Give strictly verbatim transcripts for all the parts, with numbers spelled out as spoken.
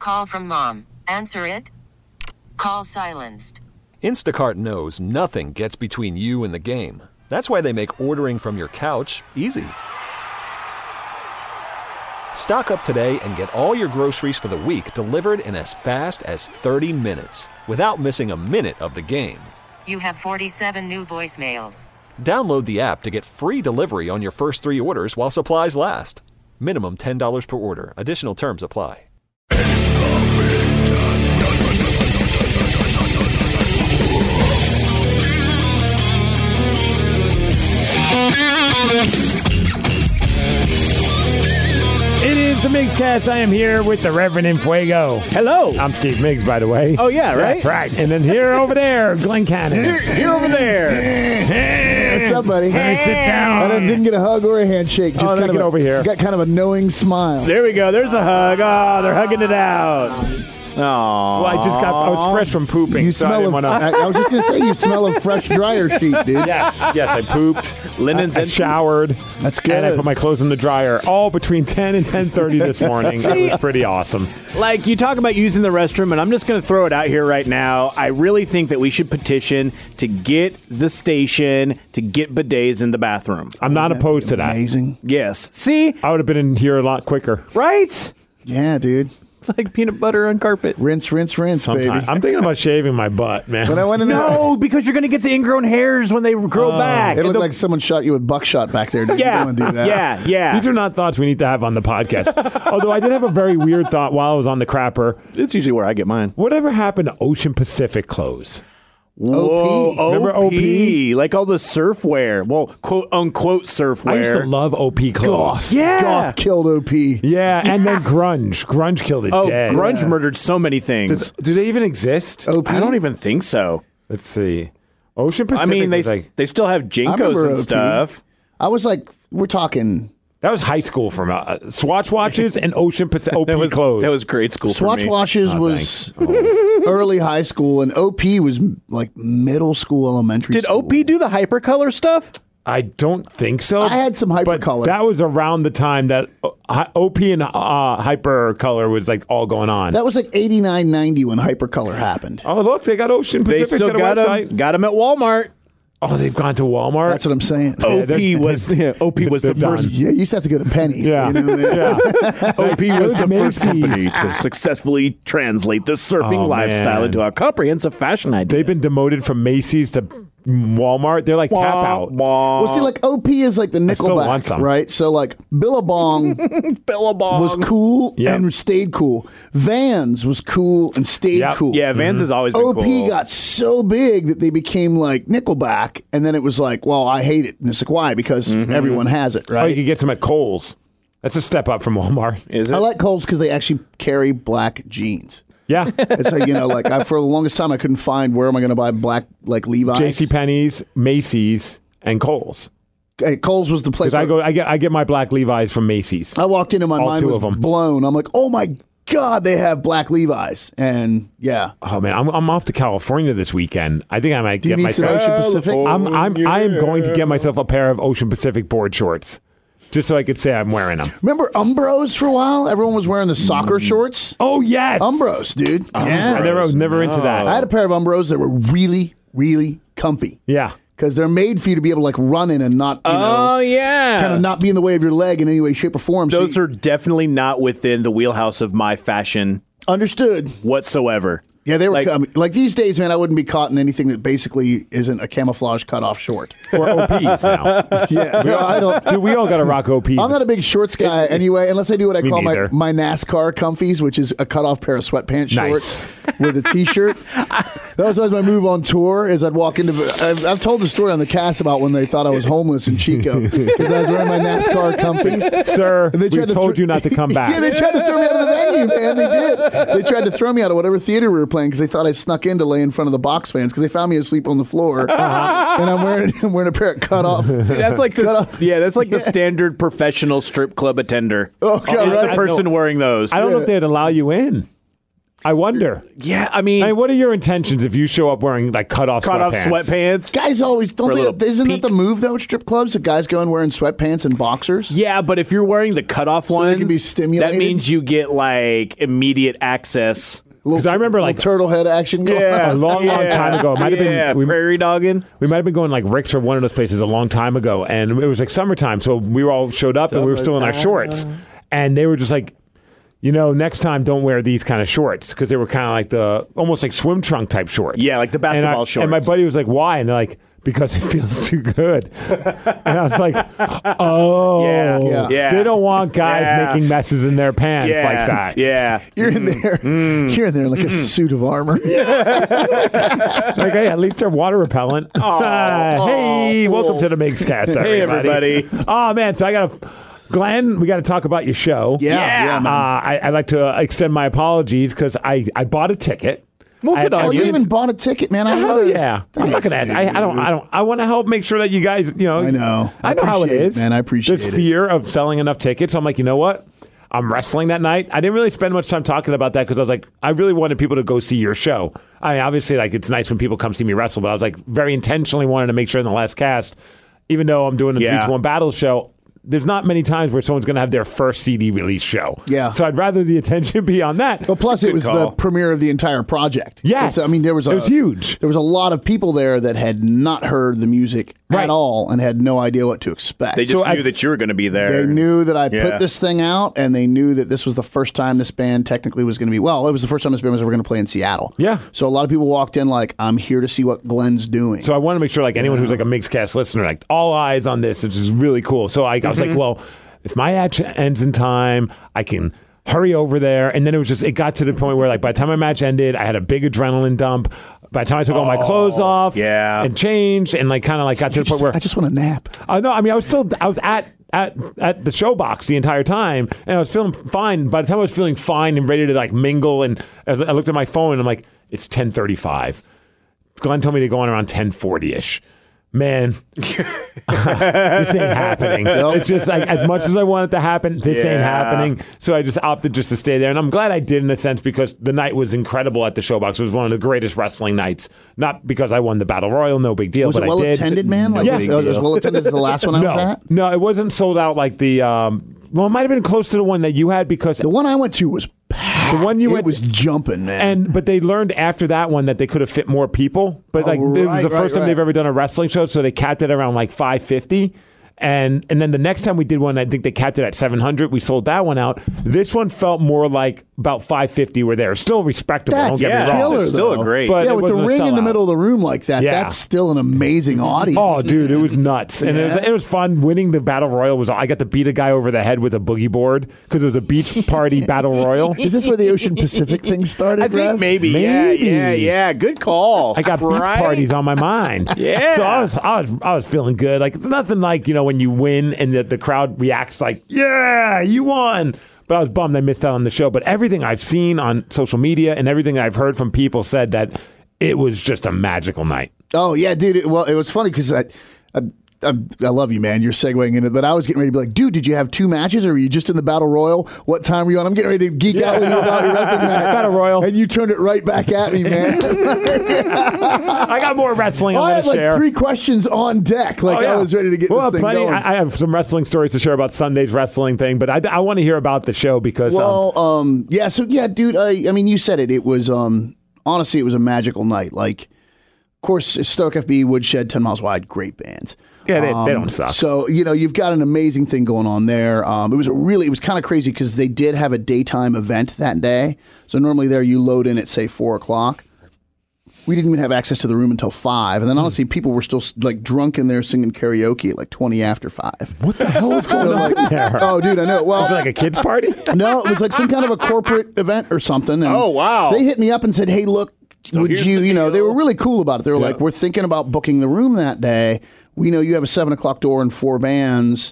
Call from mom. Answer it. Call silenced. Instacart knows nothing gets between you and the game. That's why they make ordering from your couch easy. Stock up today and get all your groceries for the week delivered in as fast as thirty minutes without missing a minute of the game. You have forty-seven new voicemails. Download the app to get free delivery on your first three orders while supplies last. Minimum ten dollars per order. Additional terms apply. It is the Migscast. I am here with the Reverend Infuego. Hello. I'm Steve Miggs, by the way. Oh, yeah, right? That's right. And then here over there, Glenn Cannon. Here, here over there. Hey. What's up, buddy? Let me sit down. I didn't get a hug or a handshake. Just Oh, kind let of me get a, over here. Got kind of a knowing smile. There we go. There's a hug. Oh, they're hugging it out. Oh, Well, I just got, I was fresh from pooping. You so I smell didn't of. wanna- I, I was just gonna say you smell of fresh dryer sheet, dude. Yes, yes, I pooped. Linens I, I and showered. That's good. And I put my clothes in the dryer all between ten and ten thirty this morning. It was pretty awesome. Like, you talk about using the restroom, and I'm just going to throw it out here right now. I really think that we should petition to get the station to get bidets in the bathroom. I'm not opposed to that. Amazing. Yes. See? I would have been in here a lot quicker. Right? Yeah, dude. It's like peanut butter on carpet. Rinse, rinse, rinse, Sometime. baby. I'm thinking about shaving my butt, man. When I went in there, No, because you're going to get the ingrown hairs when they grow back. it looked The- like someone shot you with buckshot back there. Dude. You yeah, don't want to do that. yeah, yeah. These are not thoughts we need to have on the podcast. Although I did have a very weird thought while I was on the crapper. It's usually where I get mine. Whatever happened to Ocean Pacific clothes? Whoa, O P. Remember O P? Like all the surf wear. Well, quote unquote surf wear. I used to love O P clothes. Goth. Yeah. Goth killed O P. Yeah, and then grunge. Grunge killed it Oh, dead. grunge Yeah. murdered so many things. Does- do they even exist? O P. I don't even think so. Let's see. Ocean I Pacific mean, they was like, they still have I Jinkos remember and O P. stuff. I was like, we're talking that was high school for me. Uh, Swatch watches and Ocean Pacific O P That was clothes. that was grade school for Swatch me. Washes Oh, was thanks. early high school, and O P was like middle school, elementary Did school. O P do the hypercolor stuff? I don't think so. I had some but hypercolor. that was around the time that uh, O P and uh, hypercolor was like all going on. That was like eighty-nine, ninety when hypercolor happened. oh, look, they got Ocean They Pacific's still got a got website. them. Got them at Walmart. Oh, they've gone to Walmart. That's what I'm saying. Yeah, O P they're- was yeah, O P was the they're done. first. Yeah, you used to have to go to Penny's. Yeah. You know? yeah. O P was the first Macy's. company to successfully translate the surfing Oh, lifestyle man. into a comprehensive fashion idea. They've been demoted from Macy's to Walmart. They're like tap out. Well, see, like O P is like the still want Nickelback, some. right? So like Billabong Billabong was cool Yep. and stayed cool. Vans was cool and stayed Yep. cool. Yeah, Vans has always been O P cool. got so big that they became like Nickelback, and then it was like, well, I hate it. And it's like, why? Because everyone has it, Oh, you right? can get some at Kohl's. That's a step up from Walmart. Is it? I like Kohl's because they actually carry black jeans. Yeah. It's like, you know, like I, for the longest time, I couldn't find where am I going to buy black, like Levi's. JCPenney's, Macy's, and Kohl's. Hey, Kohl's was the place. Because I where- go, I get, I get my black Levi's from Macy's. I walked in and my All mind two was of 'em. blown. I'm like, oh my God, they have black Levi's. And yeah. Oh man, I'm, I'm off to California this weekend. I think I might Do you get need some myself. Ocean Pacific? I'm, I'm, I am going to get myself a pair of Ocean Pacific board shorts, just so I could say I'm wearing them. Remember Umbros for a while? Everyone was wearing the soccer shorts. Oh yes, Umbros, dude. Yeah. I never, I was never into that. I had a pair of Umbros that were really, really comfy. yeah. Because they're made for you to be able to like run in and not, you know, Oh yeah, kind of not be in the way of your leg in any way, shape, or form. So Those you- are definitely not within the wheelhouse of my fashion understood. whatsoever. Yeah, they were Like- coming. Like these days, man, I wouldn't be caught in anything that basically isn't a camouflage cutoff short. Or O Ps now. Yeah, no, I don't. Dude, we all got to rock O Ps. I'm not a big shorts guy anyway, unless I do what I Me call my, neither. my NASCAR comfies, which is a cutoff pair of sweatpants Nice. shorts with a t-shirt. That was always my move on tour. Is I'd walk into. I've, I've told the story on the cast about when they thought I was homeless in Chico because I was wearing my NASCAR comfies. Sir, And they we tried to told thro- you not to come back. Yeah, they tried to throw me out of the venue, man. They did. They tried to throw me out of whatever theater we were playing because they thought I snuck in to lay in front of the box fans because they found me asleep on the floor, Uh-huh. and I'm wearing I'm wearing a pair of cut off. That's like the Cut off. yeah. That's like the Yeah. standard professional strip club attender. Oh, God, is right. the person wearing those? I don't know if they'd allow you in. I wonder. Yeah, I mean, I mean, what are your intentions if you show up wearing like cut off cut off sweatpants? sweatpants. Guys always don't. For a They, little isn't peek. that the move though? At strip clubs, the guys go in wearing sweatpants and boxers. Yeah, but if you're wearing the cutoff they ones, can be stimulated? that means you get like immediate access. Because I remember, like- turtle head action. Going A on. long, long time ago. It might have yeah, been we, prairie dogging. we might have been going like Rick's or one of those places a long time ago, and it was like summertime, so we were all showed up and we were still in our shorts, and they were just like, you know, next time don't wear these kind of shorts because they were kind of like the almost like swim trunk type shorts. Yeah, like the And I- basketball shorts. And my buddy was like, "Why?" And they're like, "Because it feels too good." And I was like, "Oh, Yeah, Yeah. yeah. They don't want guys Yeah. making messes in their pants yeah, like that." Yeah. You're in there. Mm. You're in there like a suit of armor. Like, hey, at least they're water repellent. Hey, welcome to the Migs Cast, Hey, everybody. everybody. Oh man, so I got to, Glenn, we got to talk about your show. Yeah, yeah, Uh, man. I, I'd like to extend my apologies because I, I bought a ticket. Well, good I, on Oh, I you really- even bought a ticket, man. I Hell heard. yeah! I'm not gonna ask. I, I don't. I don't. I want to help make sure that you guys, you know. I know. I, I know how it appreciate it, is, man. I appreciate this it. fear of selling enough tickets. I'm like, you know what? I'm wrestling that night. I didn't really spend much time talking about that because I was like, I really wanted people to go see your show. I mean, obviously, like it's nice when people come see me wrestle, but I was like, very intentionally wanted to make sure in the last cast, even though I'm doing a Yeah. three to one battle show. There's not many times where someone's going to have their first C D release show. Yeah. So I'd rather the attention be on that. But plus, it was the call. premiere of the entire project. Yes. I mean, there was a, It was huge. There was a lot of people there that had not heard the music Right. at all and had no idea what to expect. They just So knew I've- that you were going to be there. They knew that I Yeah. put this thing out, and they knew that this was the first time this band technically was going to be. Well, it was the first time this band was ever going to play in Seattle. Yeah. So a lot of people walked in like, "I'm here to see what Glenn's doing." So I want to make sure, like anyone who's like a Mixcast listener, like all eyes on this, which is really cool. So I, I was like, well, if my match ends in time, I can hurry over there. And then it was just, it got to the point where, like, by the time my match ended, I had a big adrenaline dump. By the time I took all my clothes off, yeah. and changed, and like kind of like got to the point where I just want a nap. Uh, no, I mean, I was still, I was at, at, at the show box the entire time, and I was feeling fine. By the time I was feeling fine and ready to like mingle, and as I looked at my phone, and I'm like, it's ten thirty-five. Glenn told me to go on around ten forty-ish. Man, this ain't happening. It's just like, as much as I want it to happen, this ain't Yeah. happening. So I just opted just to stay there. And I'm glad I did in a sense because the night was incredible at the Showbox. It was one of the greatest wrestling nights. Not because I won the Battle Royal, no big deal. Was but it well I did. attended, man? Like, Yes. was, it was well attended as the last one I no, was at. no, it wasn't sold out like the. Um, well, it might have been close to the one that you had because The one I went to was packed. The one you it went- was jumping, man. and but they learned after that one that they could have fit more people. But Oh, like it was right, the right, first time right. they've ever done a wrestling show, so they capped it around like five fifty. And and then the next time we did one, I think they capped it at seven hundred. We sold that one out. This one felt more like about five fifty were there. Still respectable, That's don't get yeah, me wrong. killer, it's still a though. great- But yeah, it with the wasn't a ring in the sellout. middle of the room like that, Yeah. that's still an amazing audience. Oh, dude, it was nuts, and it was Yeah. it was fun. Winning the battle royal was. I got to beat a guy over the head with a boogie board because it was a beach party battle royal. Is this where the Ocean Pacific thing started, I think Rev? maybe, Maybe. Yeah, yeah, yeah. Good call. I got beach Right? parties on my mind. Yeah. So I was, I was, I was feeling good. Like it's nothing like you know when you win and the, the crowd reacts like, "Yeah, you won." But I was bummed I missed out on the show. But everything I've seen on social media and everything I've heard from people said that it was just a magical night. Oh yeah, dude. It, well, it was funny because I, I, I, I love you, man. You're segueing in it, but I was getting ready to be like, dude, did you have two matches, or were you just in the battle royal? What time were you on? I'm getting ready to geek out with you about your wrestling match. Battle royal. and you turned it right back at me, man. I got more wrestling I I'm had going to like share. three questions on deck. Like Oh, yeah. I was ready to get well, this thing plenty. going. I, I have some wrestling stories to share about Sunday's wrestling thing, but I, I want to hear about the show because um, Well, um, yeah, so yeah, dude. I, I mean, you said it. It was um, honestly, it was a magical night. Like, of course, Stoke F B, Woodshed, Ten Miles Wide, great bands. yeah, they, they Um, don't suck. So you know, you've got an amazing thing going on there. Um, it was a really, it was kind of crazy because they did have a daytime event that day. So normally there, you load in at say four o'clock. We didn't even have access to the room until five, and then honestly, people were still like drunk in there singing karaoke at like twenty after five. What the hell is going on there? Oh, dude, I know. Well, Was it like a kids party? no, it was like some kind of a corporate event or something. And Oh, wow. They hit me up and said, "Hey, look, would here's you?" the You know, they deal. were really cool about it. They were like, "We're thinking about booking the room that day. We know you have a seven o'clock door and four bands.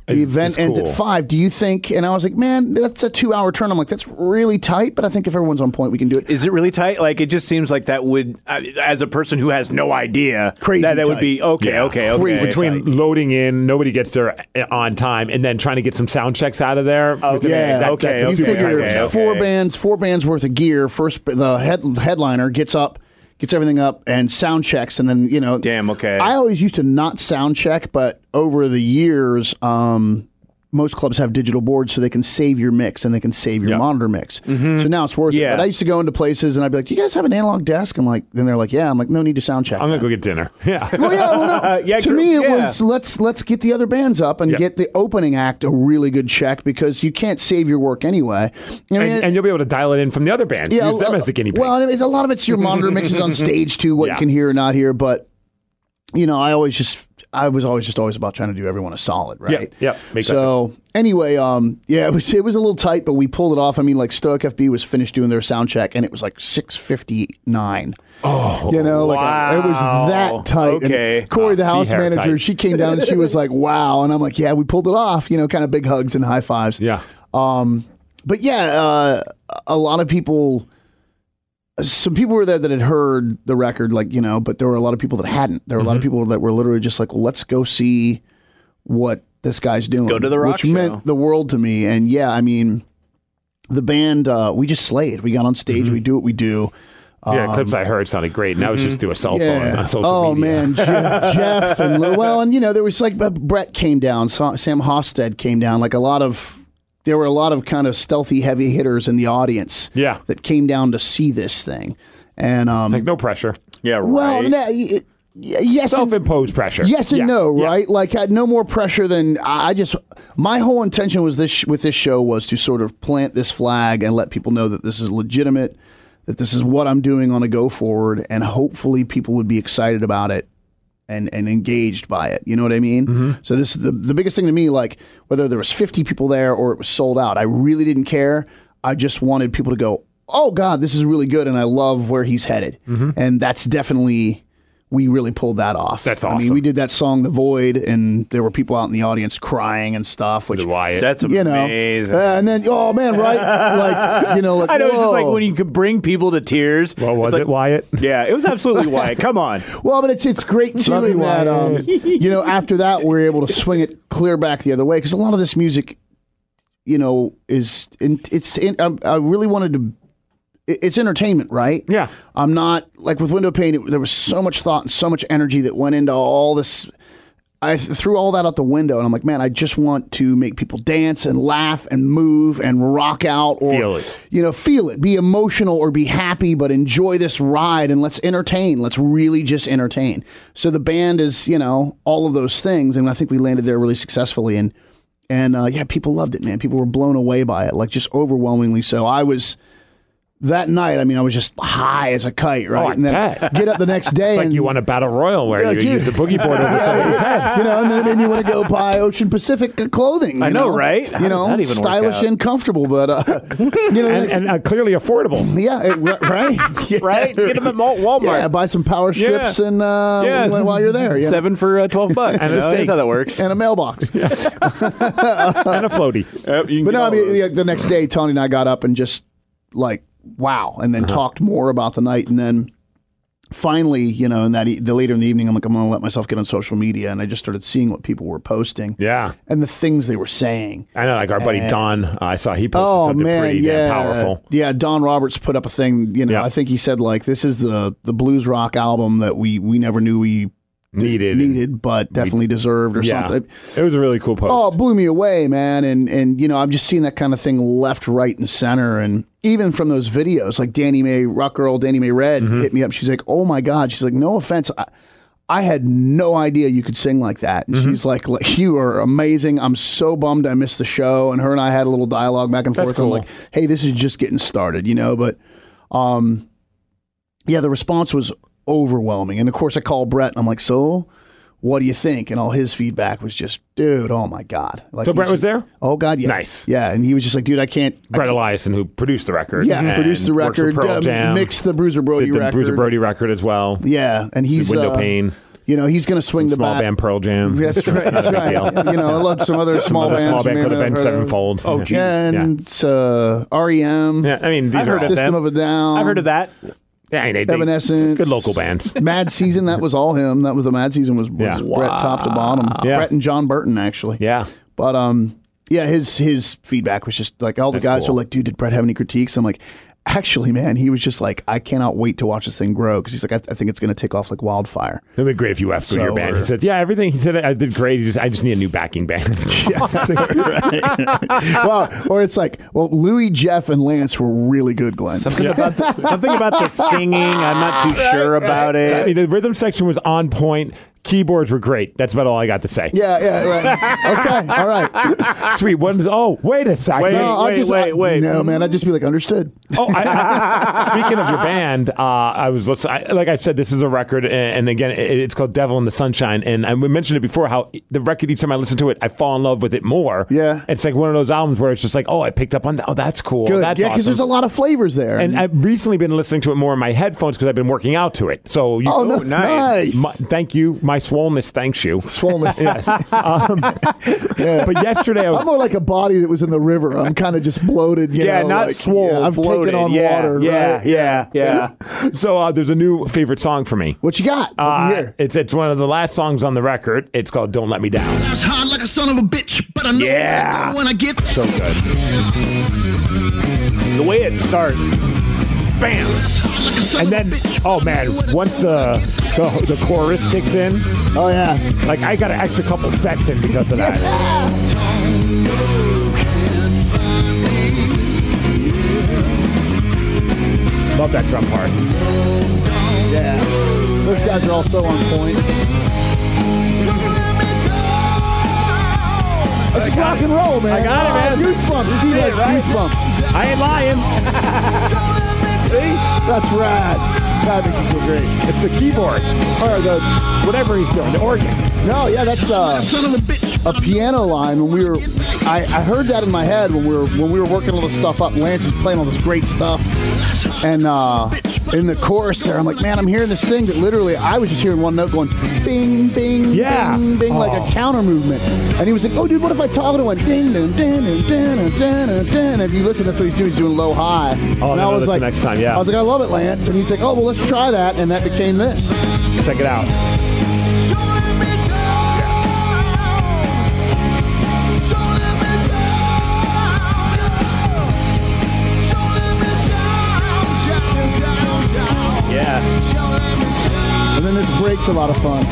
The It's event just ends cool. at five. Do you think? And I was like, man, that's a two-hour turn. I'm like, that's really tight. But I think if everyone's on point, we can do it. Is it really tight? Like, it just seems like that would, uh, as a person who has no idea, Crazy that it would tight. be okay, Yeah. okay, okay. Crazy Between tight. loading in, nobody gets there on time, and then trying to get some sound checks out of there. within- Yeah, that- okay, that's a You super figure tight okay, window. okay. four bands, four bands worth of gear. First, the head, headliner gets up, gets everything up, and sound checks, and then you know. Damn, okay. I always used to not sound check, but over the years, um, most clubs have digital boards so they can save your mix and they can save your Yeah. monitor mix. So now it's worth Yeah. it. But I used to go into places and I'd be like, "Do you guys have an analog desk?" And like, then they're like, "Yeah." I'm like, "No need to sound check." I'm gonna then." go get dinner. Yeah. Well, yeah, well, no. Uh, yeah, to gr- me, it yeah. was let's let's get the other bands up and Yeah. get the opening act a really good check because you can't save your work anyway. I mean, and, and you'll be able to dial it in from the other bands. Use them uh, as the guinea pigs. Well, I mean, a lot of it's your monitor mixes on stage too, what Yeah. you can hear or not hear. But you know, I always just, I was always just always about trying to do everyone a solid, right? Yeah, yeah, make that So anyway, um, yeah, it was it was a little tight, but we pulled it off. I mean, like Stoic F B was finished doing their sound check, and it was like six fifty nine. Oh, you know, like I- it was wow. that tight. Okay. And Corey, the Oh, house sea hair manager, tight. she came down and she was like, "Wow," and I'm like, "Yeah, we pulled it off." You know, kind of big hugs and high fives. yeah. Um, but yeah, uh, a lot of people, some people were there that had heard the record, like, you know, but there were a lot of people that hadn't. There were a lot of people that were literally just like, well, let's go see what this guy's doing. go to the rock which show. meant the world to me. And yeah, I mean, the band, uh, we just slayed. We got on stage, we do what we do. Yeah, clips I heard sounded great, and that was just through a cell phone on social oh, media. man, Je- Jeff and Lou- well, and you know, there was like uh, Brett came down, Sa- Sam Hofstad came down, like a lot of. There were a lot of kind of stealthy heavy hitters in the audience. Yeah. that came down to see this thing, and um, Like no pressure, Yeah, right. well, no, y- y- yes, and, self-imposed pressure. yes and Yeah, no, yeah. right? Like had no more pressure than I I just. My whole intention was this sh- with this show was to sort of plant this flag and let people know that this is legitimate, that this is what I'm doing on a go forward, and hopefully people would be excited about it. And, and engaged by it, you know what I mean. Mm-hmm. So this is the the biggest thing to me. Like whether there was fifty people there or it was sold out, I really didn't care. I just wanted people to go, "Oh God, this is really good," and I love where he's headed. And that's definitely we really pulled that off. That's I mean, awesome. we did that song "The Void," and there were people out in the audience crying and stuff. Which With Wyatt. That's you know, amazing. uh, and then oh man, right? Like you know, like I know, it's just like whoa. when you could bring people to tears. Well, was It's like- it Wyatt? Yeah, it was absolutely Wyatt. Come on. Well, but it's it's great too Love you, in that um, Wyatt. you know after that we're able to swing it clear back the other way because a lot of this music, you know, is in, it's in, I, I really wanted to. it- It's entertainment, right? Yeah. I'm not like with Window Pane. It, there was so much thought and so much energy that went into all this. I threw all that out the window, and I'm like, man, I just want to make people dance and laugh and move and rock out, or Feel it. you know, feel it, be emotional or be happy, but enjoy this ride and let's entertain. Let's really just entertain. So the band is, you know, all of those things, and I think we landed there really successfully. And and uh, yeah, people loved it, man. People were blown away by it, like just overwhelmingly so. I was. That night, I mean, I was just high as a kite, right? Oh, I and then bet. get up the next day, It's like and you won a battle royal where Yeah, you dude. use the boogie board over somebody's head. you know, and then it made me want to go buy Ocean Pacific clothing. I you know, right? How You does know, that even work stylish out? and comfortable, but uh, you know, And, next- and uh, clearly affordable. yeah, it, right, yeah. Right? Get them at Malt- Walmart. Yeah, buy some power strips Yeah. and uh, Yeah. while while you're there, you know. Seven for uh, twelve bucks. And you a know, steak. That's how that works. and a mailbox. And a floaty. Yep, you can But get no, I all mean, those. yeah, the next day, Tony and I got up and just like, wow, and then talked more about the night, and then finally, you know, in that e- the later in the evening, I'm like, I'm going to let myself get on social media, and I just started seeing what people were posting, Yeah. and the things they were saying. I know, like our buddy And- Don, uh, I saw he posted Oh something man, pretty yeah, damn powerful. yeah. Don Roberts put up a thing. You know, Yeah. I think he said like, "This is the the blues rock album that we we never knew we Needed. needed, but definitely deserved, or Yeah. something." It was a really cool post. Oh, it blew me away, man. And and you know, I'm just seeing that kind of thing left, right, and center. And even from those videos, like Danny Mae, Rock Girl, Danny Mae Red Mm-hmm. hit me up. She's like, "Oh my God," she's like, "No offense, I, I had no idea you could sing like that." And Mm-hmm. she's like, like, "You are amazing. I'm so bummed I missed the show." And her and I had a little dialogue back and That's forth. I'm cool. like, "Hey, this is just getting started," you know. But um, yeah, the response was overwhelming. And of course, I called Brett, and I'm like, "So, what do you think?" And all his feedback was just, "Dude, oh my God." Like, So he Brett was just- there? Oh God, yeah. Nice. Yeah, and he was just like, "Dude, I can't." I Brett Eliason, who produced the record. Yeah, and produced the works for record, Pearl uh, Jam, mixed the Bruiser Brody did the record. Bruiser Brody record as well. Yeah, and he's Window uh, Pane. You know, he's going to swing Some the small bat. band Pearl Jam. That's right. That's Big right. deal. You know, I love some other Some small other bands. small band you may could have not been heard of. Sevenfold. Oh, Yeah. geez. And it's, uh, R E M. Yeah, I mean, these I've are heard of System them. of a Down. I've heard of that. yeah, I mean, they, they, Evanescence. good local bands. Mad Season, that was all him. That was the Mad Season was, was Yeah. Brett top to bottom. Yeah. Brett and John Burton, actually. Yeah. But um, yeah, his his feedback was just like all the That's guys cool. were like, "Dude, did Brett have any critiques?" I'm like, "Actually, man, he was just like, I cannot wait to watch this thing grow because he's like, I, th- I think it's going to take off like wildfire." It'd be great if you left with So, your band. He uh, said, "Yeah, everything." He said, "I did great. He just, I just need a new backing band." Well, or it's like, well, Louis, Jeff, and Lance were really good, Glenn. Something about the, something about the singing. I'm not too sure about I it. mean, the rhythm section was on point. Keyboards were great. That's about all I got to say. yeah, yeah, right. Okay, all right. Sweet. One was, oh, wait a second. Wait, No, I'll wait, just, wait, I- wait. No, man, I'd just be like, understood. Oh, I, I, speaking of your band, uh, I was listening. I, like I said, this is a record, and, and again, it, it's called "Devil in the Sunshine." And I mentioned it before. How the record, each time I listen to it, I fall in love with it more. Yeah. it's like one of those albums where it's just like, oh, I picked up on that. Oh, that's cool. Good. That's yeah, because awesome. there's a lot of flavors there. And I've recently been listening to it more in my headphones because I've been working out to it. So, you, oh, no, nice. nice. my, thank you. My swollenness thanks you. Swollenness. Yes. Um, Yeah. but yesterday I was. I'm more like a body that was in the river. I'm kind of just bloated. You Yeah, know, not like, swole. yeah, I've bloated. taken on yeah, water. Yeah, right? yeah, yeah. So uh, there's a new favorite song for me. What you got? Let me Uh, hear. it's it's one of the last songs on the record. It's called "Don't Let Me Down." That's hard like a son of a bitch, but I know Yeah. when I get So good. The way it starts. Bam. And then, oh man, once the the, the chorus kicks in, Oh yeah. like I got an extra couple sets in because of that. Love that drum part. Yeah. Those guys are all so on point. This is rock and roll, man. I got it, man. Goosebumps. Steve has goosebumps. I ain't lying. See? That's rad. That makes me feel great. It's the keyboard or the whatever he's doing, the organ. No, yeah, that's uh, son of a bitch. a piano line. When we were, I, I heard that in my head when we were when we were working all this stuff up. Lance is playing all this great stuff, and uh, in the chorus there, I'm like, man, I'm hearing this thing that literally I was just hearing one note going, bing, bing, Yeah. bing, bing, like Oh. a counter movement. And he was like, oh, dude, what if I taught it? It went ding, ding, ding, ding, ding, ding, ding, ding. If you listen, that's what he's doing. He's doing low high. Oh, and no, I was listen like, next time, yeah. I was like, I love it, Lance. And he's like, oh, well, let's try that, and that became this. Check it out. Yeah. And then this break's a lot of fun.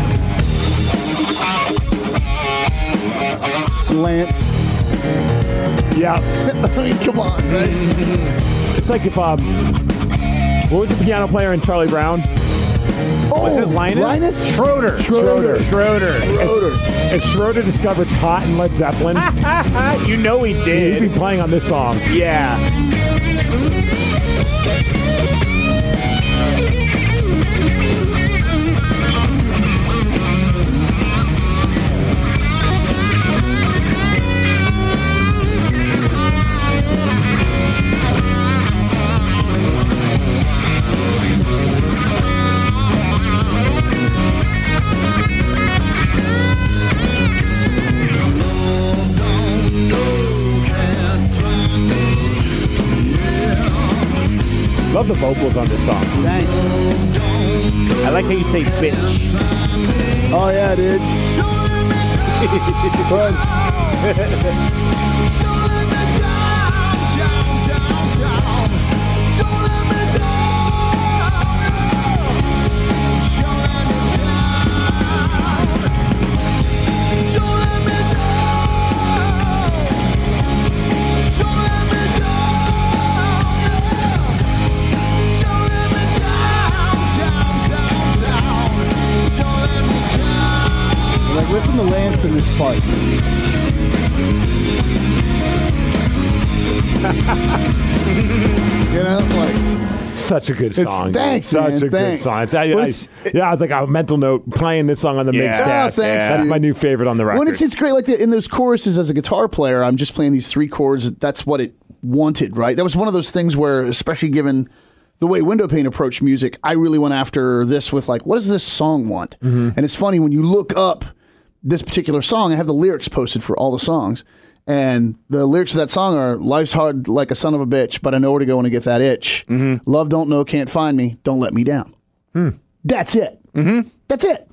Lance. Yeah. I mean, come on, right? It's like if um, what was the piano player in Charlie Brown? Was it Linus? Linus? Schroeder. Schroeder. Schroeder. Schroeder. If Schroeder discovered pot and Led Zeppelin, You know he he'd did. be playing on this song. Yeah. Love the vocals on this song. Nice. I like how you say bitch. Oh, yeah, dude. Prince. Like, listen to Lance in this part. You know, like, Such a good It's- song. thanks, Such man, a good thanks. song. It's- I, I- Well, it's- yeah, I was like a mental note playing this song on the Yeah. mix Oh, cast. thanks, That's dude. my new favorite on the record. when it's it's great. Like the, in those choruses, as a guitar player, I'm just playing these three chords. That's what it wanted, right? That was one of those things where, especially given the way Windowpane approached music, I really went after this with like, what does this song want? Mm-hmm. And it's funny when you look up this particular song, I have the lyrics posted for all the songs. And the lyrics of that song are, life's hard like a son of a bitch, but I know where to go when I get that itch. Mm-hmm. Love don't know, can't find me, don't let me down. Hmm. That's it. Mm-hmm. That's it.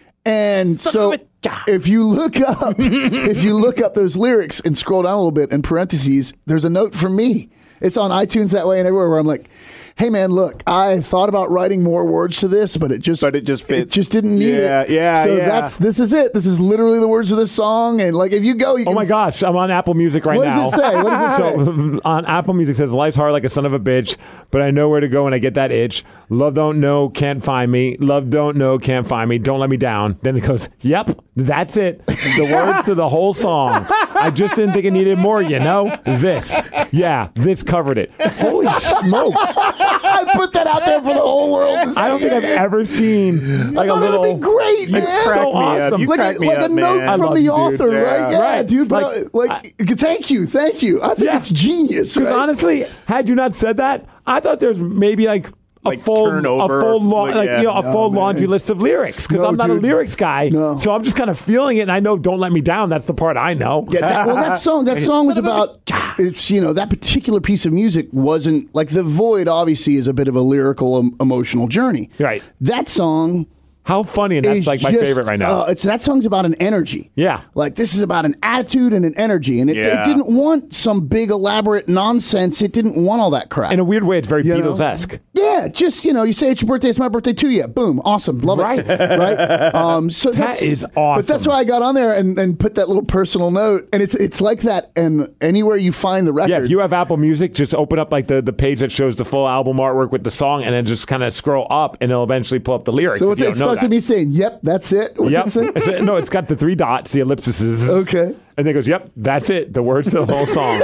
And so if you look up, if you look up those lyrics and scroll down a little bit in parentheses, there's a note from me. It's on iTunes that way and everywhere where I'm like, hey man, look, I thought about writing more words to this, but it just but it just fits. It just didn't need yeah, it. Yeah, so yeah. that's this is it. This is literally the words of this song. And like if you go, you Oh can, my gosh, I'm on Apple Music right what now. does it say? What does it say? So on Apple Music it says, life's hard like a son of a bitch, but I know where to go when I get that itch. Love don't know, can't find me. Love don't know, can't find me. Don't let me down. Then it goes, yep, that's it. The words to the whole song. I just didn't think it needed more, you know? This. Yeah, this covered it. Holy smokes. I put that out there for the whole world to see. I don't think I've ever seen like I a thought little. It'd be great, It's man. so crack me up. awesome. You like crack a, me like up, a note man. I from love the you, dude. author, Yeah. right? Yeah, Right. dude. But Like, uh, like, thank you, thank you. I think Yeah. it's genius. Because Right? honestly, had you not said that, I thought there's maybe like a Like full, turnover a full, of, la- like, like, yeah. you know, a No, full man. laundry list of lyrics. Because No, I'm not dude. a lyrics guy, No. so I'm just kind of feeling it. And I know "Don't Let Me Down." That's the part I know. Yeah, that, well, that song, that song was about. It's you know that particular piece of music wasn't like The Void. Obviously, is a bit of a lyrical, um, emotional journey. Right. That song. How funny, and that's is like my just, favorite right now. Uh, it's that song's about an energy. Yeah. like this is about an attitude and an energy, and it, Yeah. it didn't want some big elaborate nonsense. It didn't want all that crap. In a weird way, it's very You know? Beatles-esque. Yeah, just you know, you say it's your birthday, it's my birthday too. Yeah, boom, awesome, love Right. it, right? Um, so That that's, is But that's awesome. why I got on there and, and put that little personal note, and it's it's like that. And anywhere you find the record, Yeah, if you have Apple Music, just open up like the, the page that shows the full album artwork with the song, and then just kind of scroll up, and it'll eventually pull up the lyrics. so if it's, you it don't know starts that. with me saying, "Yep, that's it." What's Yep. it say? It's a- no, it's got the three dots, the ellipses. Okay. And then it goes, yep, that's it. The words to the whole song.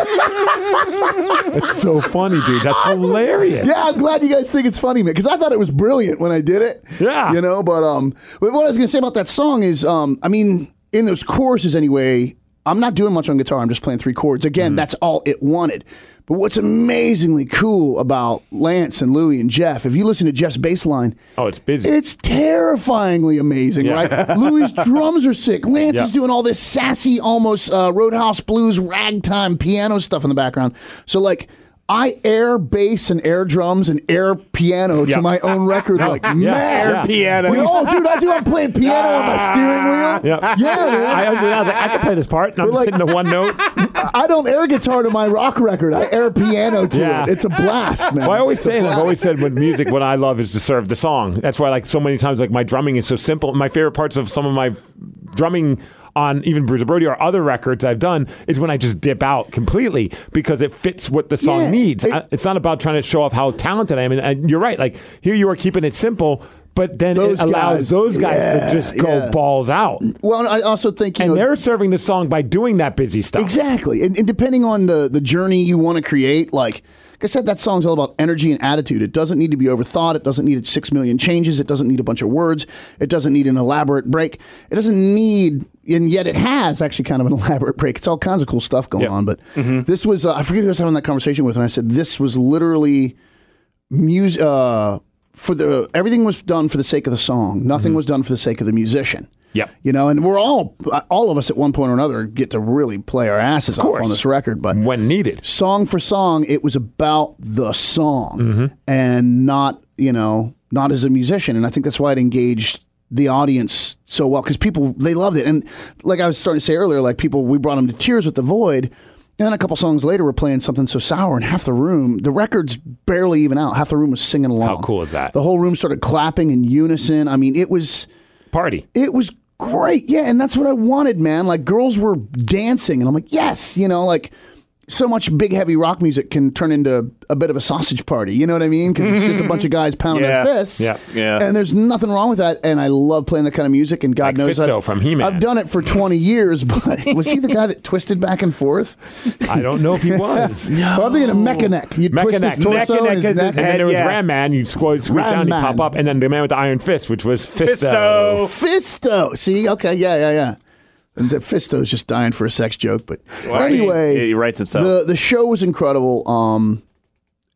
It's so funny, dude. That's hilarious. Yeah, I'm glad you guys think it's funny, man, because I thought it was brilliant when I did it. Yeah. You know, but um, but what I was going to say about that song is, um, I mean, in those choruses anyway, I'm not doing much on guitar. I'm just playing three chords. Again, that's all it wanted. But what's amazingly cool about Lance and Louie and Jeff, if you listen to Jeff's bass line, Oh, it's busy. it's terrifyingly amazing, Yeah. right? Louie's drums are sick. Lance Yeah. is doing all this sassy, almost uh, Roadhouse Blues, ragtime piano stuff in the background. So, like, I air bass and air drums and air piano Yeah. to my own record. Like, man. Air piano. We- oh, dude, I do. I'm playing piano on my steering wheel. Yeah. Yeah, man. I, was, I was like, I can play this part, and I'm But, like- sitting to one note. I don't air guitar to my rock record. I air piano to Yeah. it. It's a blast, man. Well, I always It's a say, and I've blast. always said with music, what I love is to serve the song. That's why, like, so many times, like, my drumming is so simple. My favorite parts of some of my drumming on even Bruiser Brody or other records I've done is when I just dip out completely because it fits what the song Yeah, needs. it- I- it's not about trying to show off how talented I am. And, and you're right. Like, here you are keeping it simple, but then Those it allows guys, those guys yeah, to just go yeah. balls out. Well, I also think, you And know, they're serving the song by doing that busy stuff. exactly. And, and depending on the, the journey you want to create, like, like I said, that song's all about energy and attitude. It doesn't need to be overthought. It doesn't need six million changes. It doesn't need a bunch of words. It doesn't need an elaborate break. It doesn't need, and yet it has actually kind of an elaborate break. It's all kinds of cool stuff going Yep. on. But this was, uh, I forget who I was having that conversation with, and I said, this was literally music, uh, for the, everything was done for the sake of the song. Nothing was done for the sake of the musician. Yep. You know, and we're all, all of us at one point or another get to really play our asses off course. on this record. But When needed. song for song, it was about the song Mm-hmm. and not, you know, not as a musician. And I think that's why it engaged the audience so well, because people, they loved it. And like I was starting to say earlier, like people, we brought them to tears with The Void. And then a couple songs later, we're playing Something So Sour, and half the room, the record's barely even out. Half the room was singing along. How cool is that? The whole room started clapping in unison. I mean, it was, Party. it was great. Yeah, and that's what I wanted, man. Like, girls were dancing, and I'm like, yes, you know, like, so much big, heavy rock music can turn into a bit of a sausage party. You know what I mean? Because it's just a bunch of guys pounding Yeah. their fists. Yeah. Yeah. And there's nothing wrong with that. And I love playing that kind of music. And God Like knows Fisto I've, from He-Man. I've done it for twenty years. But was he the guy that twisted back and forth? I don't know if he was. Well, I'm thinking of Mechaneck. You'd twist his Mechaneck. torso Mechaneck and his is his neck. And then head, there was yeah. Ram Man. You'd squeeze, squeeze Ram down, you Man. pop up, and then the man with the iron fist, which was Fisto. Fisto. Fisto. See? Okay. Yeah, yeah, yeah. And the Fisto's just dying for a sex joke. But Well, anyway, he- he writes itself. The, the show was incredible. Um,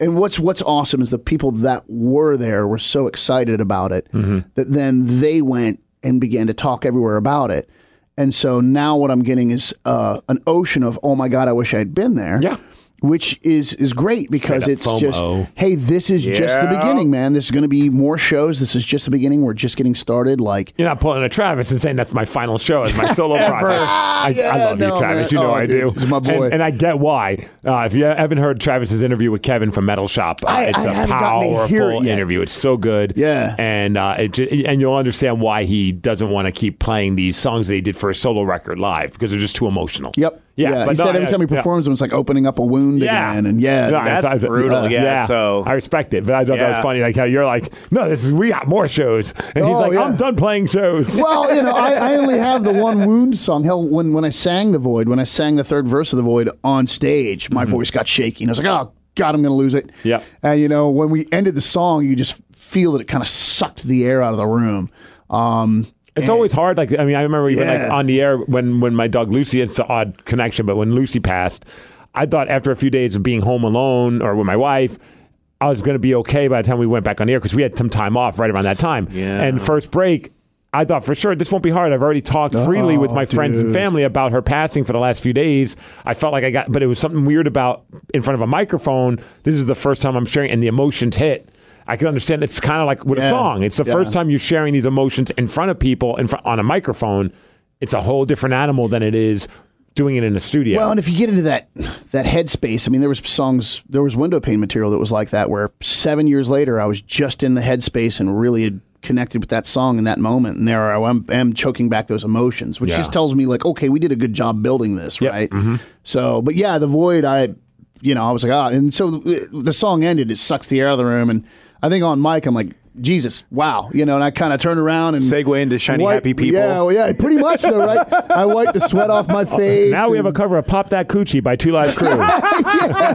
and what's what's awesome is the people that were there were so excited about it Mm-hmm. that then they went and began to talk everywhere about it. And so now what I'm getting is uh, an ocean of, oh my God, I wish I had been there. Yeah. Which is is great because Straight up it's FOMO. just, hey, this is just the Yeah. beginning, man. There's going to be more shows. This is just the beginning. We're just getting started. Like, You're not pulling a Travis and saying that's my final show as my solo project. I, Yeah, I love no, you, Travis. man. You know Oh, I dude, do. he's my boy. And, and I get why. Uh, if you haven't heard Travis's interview with Kevin from Metal Shop, uh, I- it's I a haven't gotten to hear powerful it yet. interview. It's so good. Yeah. And uh, it ju- and you'll understand why he doesn't want to keep playing these songs that he did for a solo record live because they're just too emotional. yep. Yeah. he but said no, every yeah, time he yeah. performs, it's like opening up a wound Yeah. again. And yeah, Yeah, That's I- I- brutal, yeah, so- I respect it, but I thought that was Yeah. funny. Like how you're like, no, this is we got more shows, and he's Oh, like, yeah. I'm done playing shows. well, you know, I, I only have the one wound song. Hell, when, when I sang The Void, when I sang the third verse of The Void on stage, my voice got shaky. And I was like, oh, God, I'm going to lose it. Yep. And, you know, when we ended the song, you just feel that it kind of sucked the air out of the room. Um, It's always hard. Like I mean, I remember even Yeah. like on the air when when my dog Lucy. It's an odd connection, but when Lucy passed, I thought after a few days of being home alone or with my wife, I was going to be okay by the time we went back on the air because we had some time off right around that time. Yeah. And first break, I thought for sure this won't be hard. I've already talked freely with my friends and dude. family about her passing for the last few days. I felt like I got, but it was something weird about in front of a microphone. This is the first time I'm sharing, and the emotions hit. I can understand it's kind of like with a Yeah. song. It's the Yeah. first time you're sharing these emotions in front of people in front, on a microphone. It's a whole different animal than it is doing it in a studio. Well, and if you get into that that headspace, I mean, there was songs, there was window pane material that was like that, where seven years later, I was just in the headspace and really had connected with that song in that moment, and there I am, am choking back those emotions, which Yeah. just tells me like, okay, we did a good job building this, Yep. right? So, but yeah, The Void, I, you know, I was like, ah, and so the, the song ended, it sucks the air out of the room, and I think on mic, I'm like, Jesus, wow, you know, and I kind of turned around and Segue into Shiny wipe- Happy People. Yeah, well, yeah, pretty much though, right? I wiped the sweat off my face. now we have a and- cover of Pop That Coochie by Two Live Crew. yeah,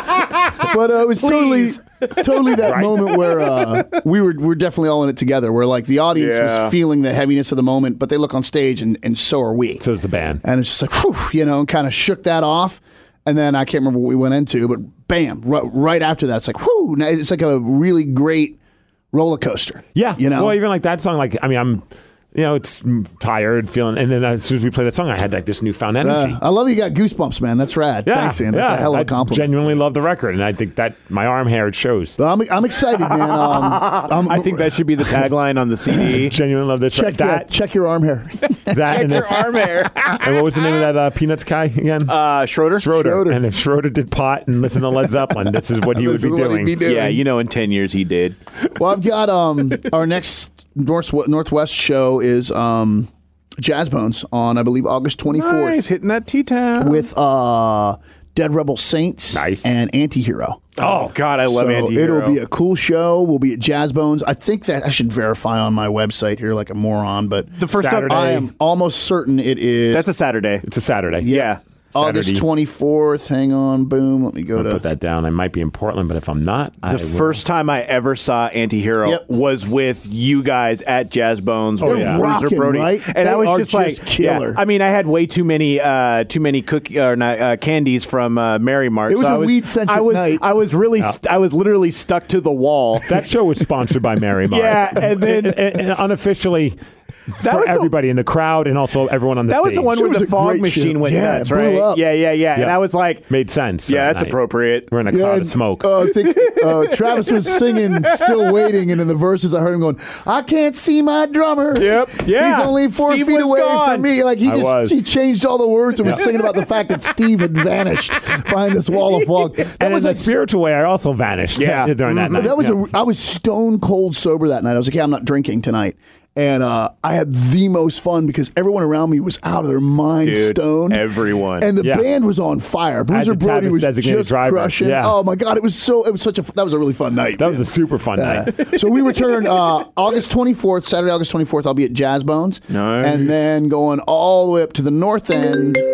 man. But uh, it was totally, totally that Right. moment where uh, we were we're definitely all in it together. Where like the audience Yeah. was feeling the heaviness of the moment, but they look on stage and, and so are we. So is the band. And it's just like, whew, you know, and kind of shook that off. And then I can't remember what we went into, but bam, r- right after that, it's like, whew, now it's like a really great roller coaster. Yeah. you know. Well, even like that song, like, I mean, I'm, you know, it's mm, tired, feeling, and then as soon as we play that song, I had like this newfound energy. Uh, I love that you got goosebumps, man. That's rad. yeah. Thanks, Ian. That's yeah. a hell of I a compliment. genuinely love the record, and I think that my arm hair, it shows. But I'm, I'm excited, man. Um, I'm, I think that should be the tagline on the C D. Genuinely love this. check, that, yeah, check your arm hair. that, and, Your if, arm hair. and what was the name of that uh, Peanuts guy again? Uh, Schroeder? Schroeder. Schroeder. And if Schroeder did pot and listen to Led Zeppelin, this is what he would This be is what doing. he'd be doing. Yeah, you know, in ten years he did. Well, I've got um our next North Northwest show is um Jazz Bones on I believe August twenty-fourth Nice, hitting that T-Town. with uh Dead Rebel Saints Nice. and Antihero. Oh, God, I love so Antihero. it'll be a cool show. We'll be at Jazz Bones. I think that I should verify on my website here like a moron, but the first up, Saturday. I am almost certain it is That's a Saturday. It's a Saturday. Yeah. August Saturday. twenty-fourth. Hang on, boom. Let me go I'll to put that down. I might be in Portland, but if I'm not, I The will. first time I ever saw Antihero Yep. was with you guys at Jazz Bones. with yeah. Bruiser rocking, Brody. right? And They I was are just, just like, killer. yeah. I mean, I had way too many, uh, too many cookie or not, uh, candies from uh, Mary Mart. It was so a I was, weed-centric I was, night. I was really, st- I was literally stuck to the wall. That show was sponsored by Mary Mart. Yeah, and then- and, and unofficially That for was the- everybody in the crowd and also everyone on the That stage. was the one It where was the a fog great machine show. went Yeah, nuts, it blew right? up. Yeah, yeah, yeah. And Yeah. I was like, Made sense. for yeah, that that's night. appropriate. We're in a Yeah, cloud and, of smoke. Uh, I think uh, Travis was singing "Still Waiting," and in the verses, I heard him going, "I can't see my drummer. Yep, yeah. he's only four Steve feet was away gone." from me." Like he I just was. he changed all the words and was Yeah. singing about the fact that Steve had vanished behind this wall of fog. That and was in a like spiritual way, I also vanished. Yeah. during that night. that was Yeah. a, I was stone cold sober that night. I was like, yeah, I'm not drinking tonight. And uh, I had the most fun because everyone around me was out of their mind Dude, stoned. everyone. And the Yeah. band was on fire. Bruiser the Brody Tavis was designated just driver. crushing. Yeah. Oh my God, it was so it was such a that was a really fun night. That was a super fun Uh, night. so we return uh, August twenty-fourth, Saturday, August twenty-fourth. I'll be at Jazz Bones. Nice. And then going all the way up to the north end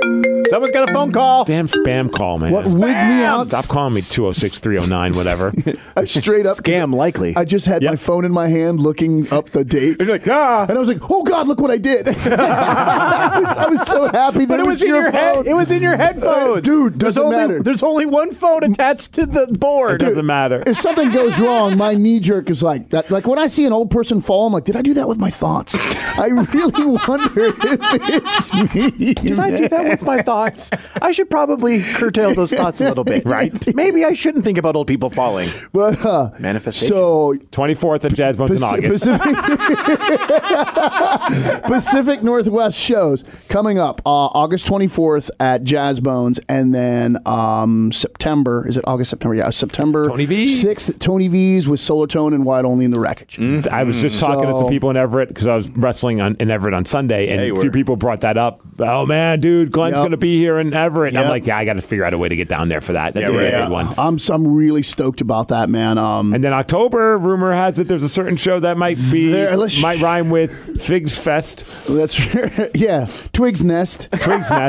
Someone's got a phone call. Damn spam call, man. What wigged me out? Stop calling me two oh six, three oh nine, whatever. I straight up Scam likely. I just had Yep. my phone in my hand looking up the dates. It's like, ah. And I was like, oh, God, look what I did. I, was, I was so happy that But it was in your your phone. head. It was in your headphones. Uh, dude, there's doesn't only, matter. There's only one phone attached to the board. It doesn't matter. If something goes wrong, my knee jerk is like that. Like when I see an old person fall, I'm like, did I do that with my thoughts? I really wonder if it's me. Did I do that with my thoughts? I should probably curtail those thoughts a little bit, right? Maybe I shouldn't think about old people falling. But, uh, Manifestation. So twenty-fourth at Jazz Bones in Paci- August. Pacific, Pacific Northwest shows coming up uh, August twenty-fourth at Jazz Bones, and then um, September, is it August, September? Yeah, September Tony V's. sixth at Tony V's with Solar Tone and Wide Only in the Wreckage. I was just talking to So- some people in Everett because I was wrestling on, in Everett on Sunday, and Yeah, you a few were. people brought that up. Oh, man, dude, Glenn's Yep. going to be here in Everett. And I'm Yep. like, yeah, I got to figure out a way to get down there for that. That's Yeah, a right. big one. I'm, so I'm really stoked about that, man. Um, And then October, rumor has it there's a certain show that might be There, let's- might rhyme with Figs Fest, that's yeah, Twig's Nest. Twigs Nest.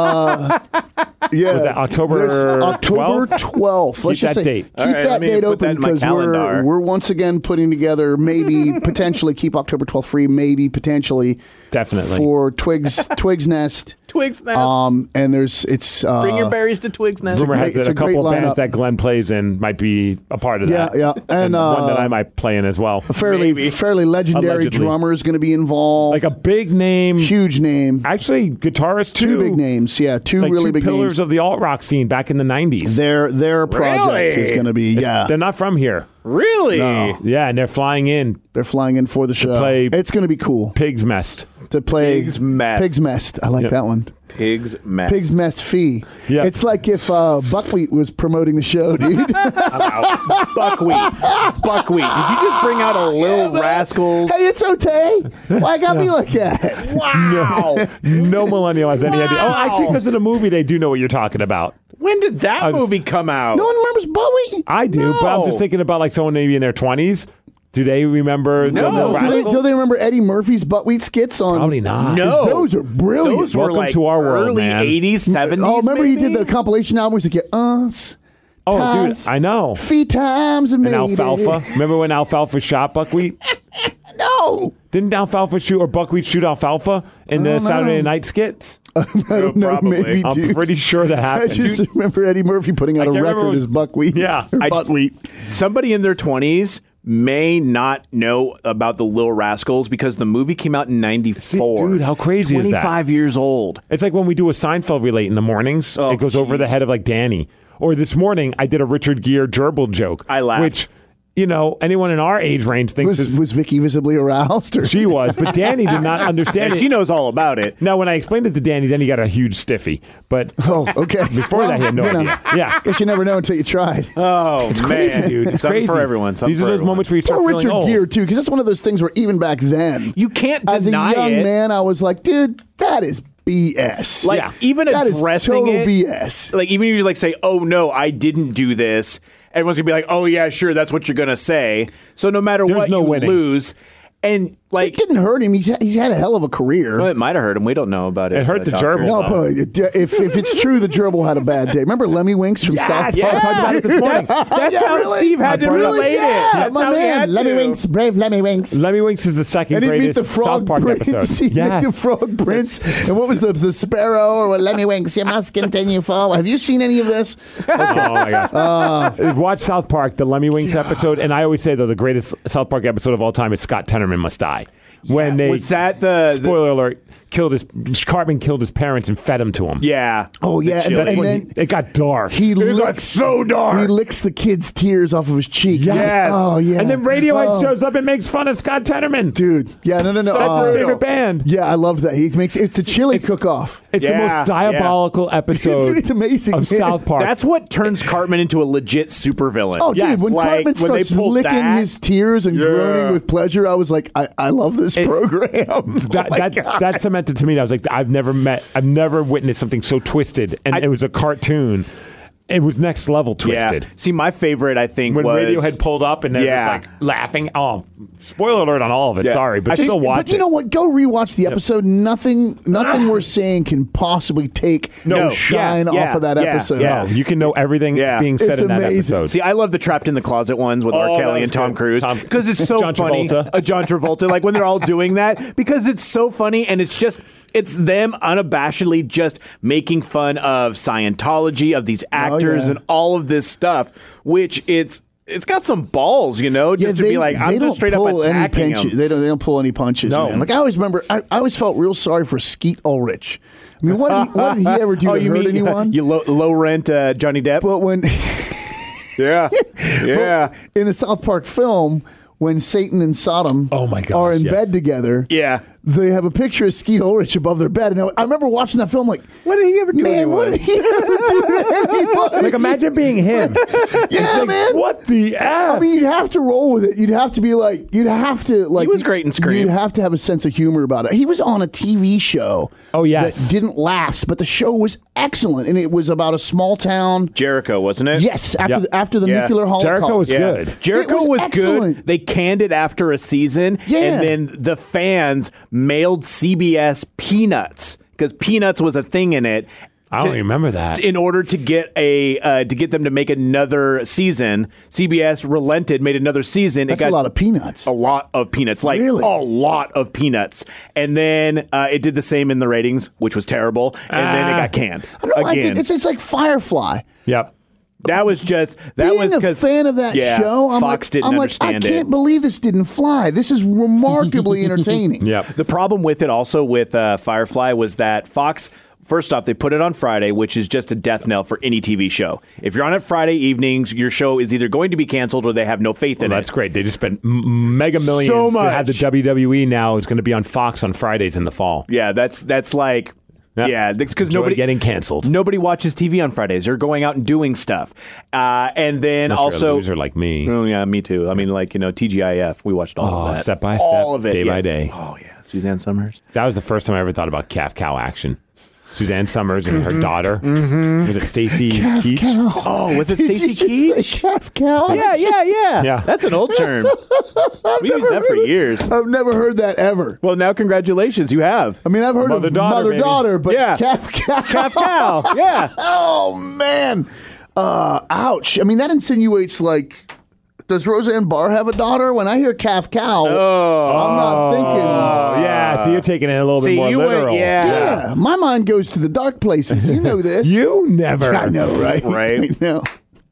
Yeah, Was that October There's October twelfth? twelfth. Let's Keep just that say, date. Keep All right, that let me date put that open in my because we're calendar. we're once again putting together maybe potentially keep October twelfth free, maybe potentially Definitely. for Twigs Twigs Nest. Twigs Nest. Um, and there's it's uh, Bring your berries to Twigs Nest. rumor has great- it's that a a couple great bands lineup. that Glenn plays in might be a part of Yeah, that. yeah. And, one that uh, I might play in as well. fairly Maybe. fairly legendary Allegedly. drummer is going to be involved. Like a big name, huge name. actually guitarist Two too. big names. Yeah, two Like really two big pillars names. of the alt rock scene back in the nineties. Their their project Really? is going to be It's- yeah. They're not from here. Really? No. Yeah, and they're flying in They're flying in for the show. play- It's going to be cool Pigs Mest. to play Pigs Mest. Pigs Mest. I like Yep. that one. Pigs Mest. Pigs Mest Fee. Yeah. It's like if uh, Buckwheat was promoting the show, dude. Buckwheat. Buckwheat. Did you just bring out a Lil Rascals? Hey, it's Otay. Why got me like that? Wow. No millennial has any idea. Oh, actually, because of the movie, they do know what you're talking about. When did that I was- movie come out? No one remembers Bowie. I do, but I'm No. just thinking about like someone maybe in their twenties. Do they remember No. the, the Do they, Rascals? do they remember Eddie Murphy's Buckwheat skits on? Probably not. No. 'Cause Those are brilliant. Those were Welcome like to our world, early man. eighties, seventies. Oh, remember maybe? he did the compilation album? He's like, yeah, us. Oh, Times. dude, I know. Fee times and And Alfalfa. Remember when Alfalfa shot Buckwheat? No. Didn't Alfalfa shoot or Buckwheat shoot Alfalfa in the don't know. Saturday Night skits? I don't know. probably. Maybe, I'm dude. pretty sure that I happened. just Dude, remember Eddie Murphy putting out I a can't remember record what as Buckwheat. Yeah. Or I- Buckwheat. Somebody in their twenties may not know about the Lil Rascals because the movie came out in ninety-four. dude, how crazy is that? twenty-five years old. It's like when we do a Seinfeld relate in the mornings. Oh, it goes over the jeez. head of like Danny. Or this morning, I did a Richard Gere gerbil joke. I laughed. Which, you know, anyone in our age range thinks Was, is, was Vicky visibly aroused? Or? she was, but Danny did not understand And it. she knows all about it. Now, when I explained it to Danny, then he got a huge stiffy. But Oh, okay. before that, he had no you know, idea. Yeah. Guess you never know until you tried. Oh, It's man. crazy, dude. It's Something crazy. for everyone. Something These are for those everyone. moments where you start Or feeling Richard old. Gere, too, because that's one of those things where even back then, You can't as a deny young it. man, I was like, dude, that is B S. Like, Yeah. even that is addressing total it, B S. like even if you like say, "Oh no, I didn't do this," everyone's gonna be like, "Oh yeah, sure, that's what you're gonna say." So no matter There's what, no you winning. lose, and like, It didn't hurt him. He's, he's had a hell of a career. well, it might have hurt him. We don't know about it. It hurt Uh, the doctors. gerbil. No, but if, if it's true, the gerbil had a bad day. Remember Lemmy Winks from South Park? yeah, I talked about it this morning. That's Yeah, how really? Steve had to I brought it up. relate Yeah, it. That's my how he man, had Lemmy to. Winks, brave Lemmy Winks. Lemmy Winks is the second And he'd meet greatest the frog South Park prince. episode. He'd meet Yes. the frog prince. And what was the the sparrow or what? Lemmy Winks, you must continue forward. Have you seen any of this? Oh my god! Uh, Watch South Park, the Lemmy Winks episode, and I always say though the greatest South Park episode of all time is Scott Tenorman Must Die. When they Was that the- spoiler alert? Killed his Cartman killed his parents and fed him to him. Yeah. Oh, yeah, The and chili. That's when then- he- it got dark. He it licks, got so dark. He licks the kid's tears off of his cheek. Yes. Oh, yeah. And then Radiohead Oh. shows up and makes fun of Scott Tenorman. Dude. Yeah, no, no, no. That's uh, his favorite band. Yeah, I loved that. He makes it's the chili It's- cook-off. It's the Yeah, most diabolical episode It's, it's amazing. of man. South Park. That's what turns Cartman into a legit supervillain. Oh, Yes, dude, when like, Cartman when they starts pulled licking that- his tears and Yeah. groaning with pleasure, I was like, I, I love this program. that, oh my that, God. that cemented to me. I was like, I've never met, I've never witnessed something so twisted, and I- it was a cartoon. it was next level twisted. Yeah. See, my favorite, I think, When was Radiohead pulled up and they're Yeah. just like laughing. Oh, spoiler alert on all of it. Yeah. Sorry, but I still think- watch But you it. know what? Go rewatch the episode. Nothing, nothing we're saying can possibly take No. no shine Yeah, off of that yeah, episode. yeah. No, you can know everything Yeah. being said It's in that amazing. episode. See, I love the Trapped in the Closet ones with Oh, R. that Kelly was and Tom good. Cruise Tom- because it's so John funny. Travolta. Uh, John Travolta, like when they're all doing that, because it's so funny and it's just it's them unabashedly just making fun of Scientology, of these actors, yeah. and all of this stuff, which it's. It's got some balls, you know, just to be like, I'm don't just straight up pull any attacking punches. him. They don't. They don't pull any punches. No. Man. Like I always remember. I, I always felt real sorry for Skeet Ulrich. I mean, what did he, what did he ever do oh, to you hurt mean anyone? you low, low rent uh, Johnny Depp? but when yeah, yeah, in the South Park film, when Satan and Sodom Oh, my gosh, are in yes. bed together, yeah. they have a picture of Skeet Ulrich above their bed. And I, I remember watching that film like, What did he ever do? man, what anyone? did he ever do to anybody? Like, imagine being him. yeah, Like, man. what the F? I mean, you'd have to roll with it. You'd have to be like, you'd have to like. He was great in Scream. You'd have to have a sense of humor about it. He was on a T V show. Oh, yes. that didn't last, but the show was excellent, and it was about a small town. Jericho, wasn't it? Yes, after Yep. the, after the Yeah. nuclear holocaust. Jericho was Yeah. good. Jericho It was was, excellent. good. They canned it after a season, Yeah. and then the fans mailed C B S peanuts because peanuts was a thing in it. I don't to- remember that. In order to get a uh, to get them to make another season, C B S relented, made another season. That's it got a lot of peanuts. a lot of peanuts, like Really? a lot of peanuts, and then uh, it did the same in the ratings, which was terrible, and then it Ah. got canned No, I again. think it's it's like Firefly. Yep. that was just that Being was a because fan of that yeah, show, I'm Fox like, didn't I'm like, understand I it. can't believe this didn't fly. This is remarkably entertaining. Yep. The problem with it also with uh, Firefly was that Fox, first off, they put it on Friday, which is just a death knell for any T V show. If you're on it Friday evenings, your show is either going to be canceled or they have no faith Well, in that's it. great. They just spent m- mega millions So to have the much. W W E now is going to be on Fox on Fridays in the fall. Yeah, that's that's like Yep. yeah, because Enjoy nobody getting canceled. Nobody watches T V on Fridays. They're going out and doing stuff, uh, and then Unless you're a also. loser like me. Oh yeah, me too. I mean, like you know, T G I F. We watched all Oh, of that, step by all step, of it, day yeah. by day. Oh yeah, Suzanne Summers. That was the first time I ever thought about calf cow action. Suzanne Summers and her daughter. Was it Stacy Keach? Oh, was it Did Stacy you just say Keach? calf cow? Yeah, yeah, yeah. Yeah. That's an old term. We used that for years. I've never heard that ever. Well, now congratulations, you have. I mean, I've heard Mother, of daughter, mother baby. daughter, but Yeah. calf cow. Calf cow. Yeah. Oh man, uh, ouch! I mean, that insinuates like, does Roseanne Barr have a daughter? When I hear calf cow, I'm not thinking. Oh, yeah. So you're taking it a little See, bit more you went- literal. yeah. Yeah, my mind goes to the dark places. You know this. You never. I know, right? Right. I know.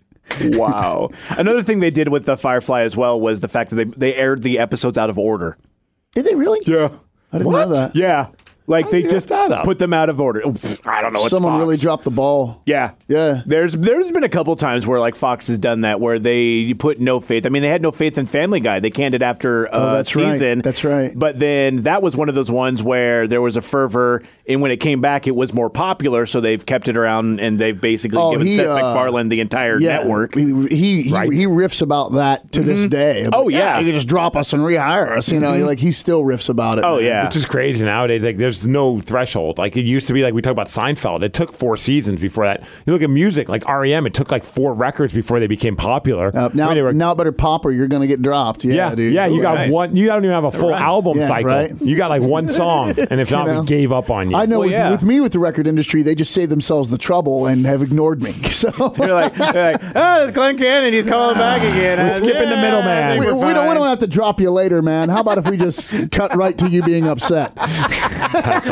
Wow. Another thing they did with the Firefly as well was the fact that they they aired the episodes out of order. Did they really? Yeah. I didn't know that. Yeah. Like they you just mess that up? put them out of order. Oh, pff, I don't know. It's Someone Fox. really dropped the ball. Yeah, Yeah. There's there's been a couple times where like Fox has done that where they put no faith. I mean, they had no faith in Family Guy. They canned it after a Oh, that's right. season. That's right. But then that was one of those ones where there was a fervor, and when it came back, it was more popular. So they've kept it around, and they've basically Oh, given he, Seth uh, MacFarlane the entire Yeah, network. He he, he, Right. he riffs about that to this day. Oh, yeah. you can just drop us and rehire us. You know, like he still riffs about it. Oh man. yeah, Which is crazy nowadays. Like, there's no threshold. Like, it used to be like we talk about Seinfeld. It took four seasons before that. You look at music, like R E M, it took like four records before they became popular. Uh, now, I mean, they were- now better pop or you're going to get dropped. Yeah, yeah, dude. yeah, you Ooh, got nice. one. You don't even have a full rhymes. album Yeah, cycle. right. You got like one song, and if not, know? we gave up on you. I know Well, with, yeah. with me with the record industry, they just save themselves the trouble and have ignored me. So you're like, you're like, oh, it's Glenn Cannon. He's calling back again. We're Uh, skipping the yeah, middleman. I think we, we're we don't we fine. don't have to drop you later, man. How about if we just cut right to you being upset? That's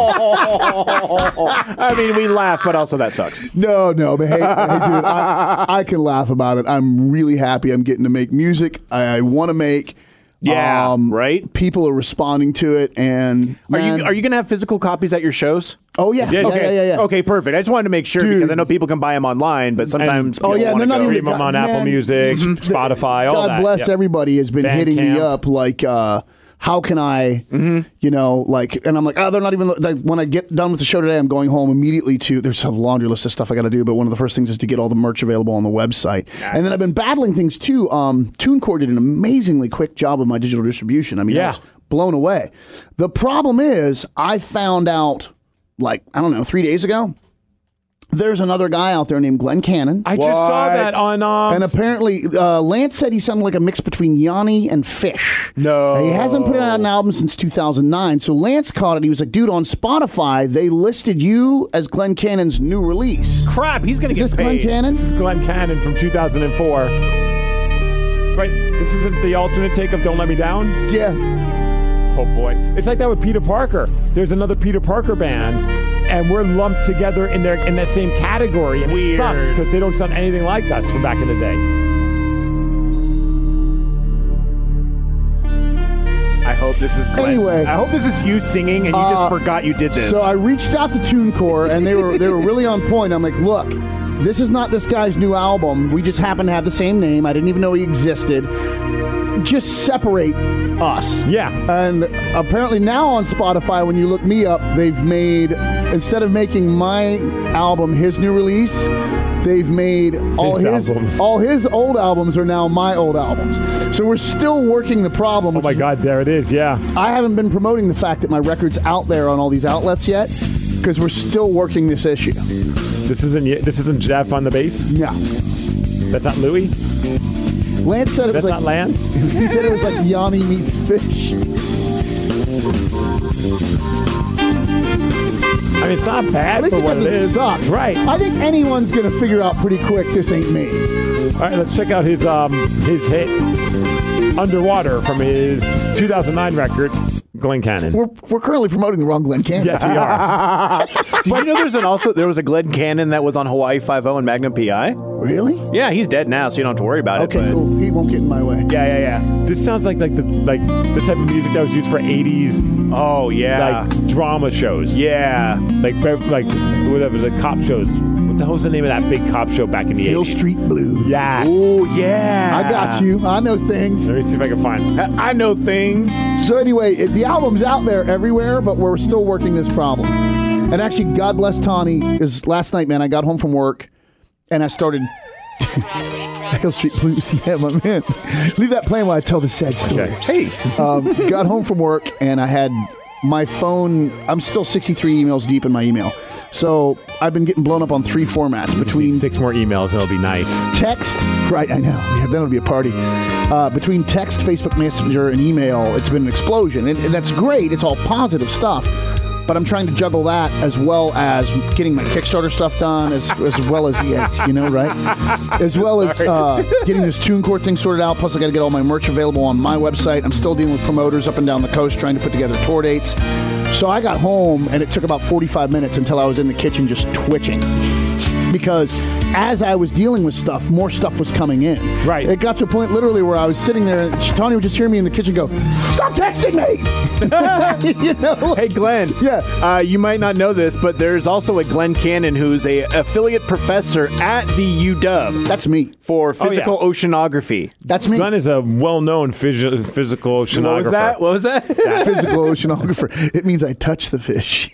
awesome. I mean, we laugh, but also that sucks. No, no, but hey, hey dude, I, I can laugh about it. I'm really happy. I'm getting to make music I, I want to make. Yeah, right? People are responding to it, and Are man- you are you gonna have physical copies at your shows? Oh yeah, yeah, okay. yeah, yeah, yeah. Okay, perfect. I just wanted to make sure Dude. because I know people can buy them online, but sometimes oh people yeah, wanna they're not go. even Stream them on God, Apple man. Music, Spotify, all God that. bless Yep. everybody has been hitting me Bandcamp. up like, uh, how can I, you know, like, and I'm like, oh, they're not even, like, when I get done with the show today, I'm going home immediately to, there's a laundry list of stuff I got to do, but one of the first things is to get all the merch available on the website. And then I've been battling things too. Um, TuneCore did an amazingly quick job of my digital distribution. I mean, I Yeah. was blown away. The problem is I found out, like, I don't know, three days ago, there's another guy out there named Glenn Cannon. I just saw that on. Um, and apparently, uh, Lance said he sounded like a mix between Yanni and Fish. No. He hasn't put out an album since two thousand nine. So Lance caught it. He was like, dude, on Spotify, they listed you as Glenn Cannon's new release. Crap, he's going to Is get this paid. Glenn Cannon? This is Glenn Cannon from two thousand four. Right? This isn't the alternate take of Don't Let Me Down? Yeah. Oh, boy. It's like that with Peter Parker. There's another Peter Parker band, and we're lumped together in their in that same category. And Weird. it sucks because they don't sound anything like us from back in the day. I hope this is Glenn. Anyway. I hope this is you singing and you Uh, just forgot you did this. So I reached out to TuneCore, and they were they were really on point. I'm like, look, this is not this guy's new album. We just happen to have the same name. I didn't even know he existed. Just separate us. Yeah. And apparently now on Spotify, when you look me up, they've made, instead of making my album his new release, they've made all His his, albums. all his old albums are now my old albums. So we're still working the problem. Oh, my God. There it is. Yeah. I haven't been promoting the fact that my record's out there on all these outlets yet because we're still working this issue. This isn't this isn't Jeff on the bass? No. That's not Louis? Lance said it That's was not like Lance? he said it was like Yanni meets Fish. I mean, it's not bad At least for it what it doesn't is. suck. Right. I think anyone's gonna figure out pretty quick this ain't me. All right, let's check out his um his hit Underwater from his two thousand nine record, Glenn Cannon. We're we're currently promoting the wrong Glenn Cannon. Yes, we are. Did you know there's an also there was a Glenn Cannon that was on Hawaii Five-O and Magnum P I? Really? Yeah, he's dead now, so you don't have to worry about Okay, it. but- cool. He won't get in my way. Yeah, yeah, yeah. This sounds like like the like the type of music that was used for eighties Oh yeah, like drama shows. yeah. Like like whatever the cop shows. What the hell's the name of that big cop show back in the Hill eighties? Street Blues. Yes. Oh yeah. I got you. I know things. Let me see if I can find. I I know things. So anyway, it, the album's out there everywhere, but we're still working this problem. And actually, God bless Tawny, is last night, man, I got home from work and I started Hill Street Blues. Yeah, my man. Leave that playing while I tell the sad story. Okay. Hey, Um, got home from work and I had my phone. I'm still sixty-three emails deep in my email. So I've been getting blown up on three formats Just need between six more emails and it'll be nice. text, right? I know. Yeah, then it'll be a party. Uh, between text, Facebook Messenger, and email, it's been an explosion, and, and that's great. It's all positive stuff. But I'm trying to juggle that as well as getting my Kickstarter stuff done, as as well as yeah, you know, right? As well as uh, getting this TuneCore thing sorted out. Plus, I got to get all my merch available on my website. I'm still dealing with promoters up and down the coast trying to put together tour dates. So I got home, and it took about forty-five minutes until I was in the kitchen just twitching. Because as I was dealing with stuff, more stuff was coming in. Right. It got to a point literally where I was sitting there and Tony would just hear me in the kitchen go, "Stop texting me!" You know? hey Glenn. Yeah. Uh, you might not know this, but there's also a Glenn Cannon who's a affiliate professor at the U W That's me. for physical Oh, oceanography. That's me. Glenn is a well-known phys- physical oceanographer. What was that? What was that? Physical oceanographer. It means I touch the fish.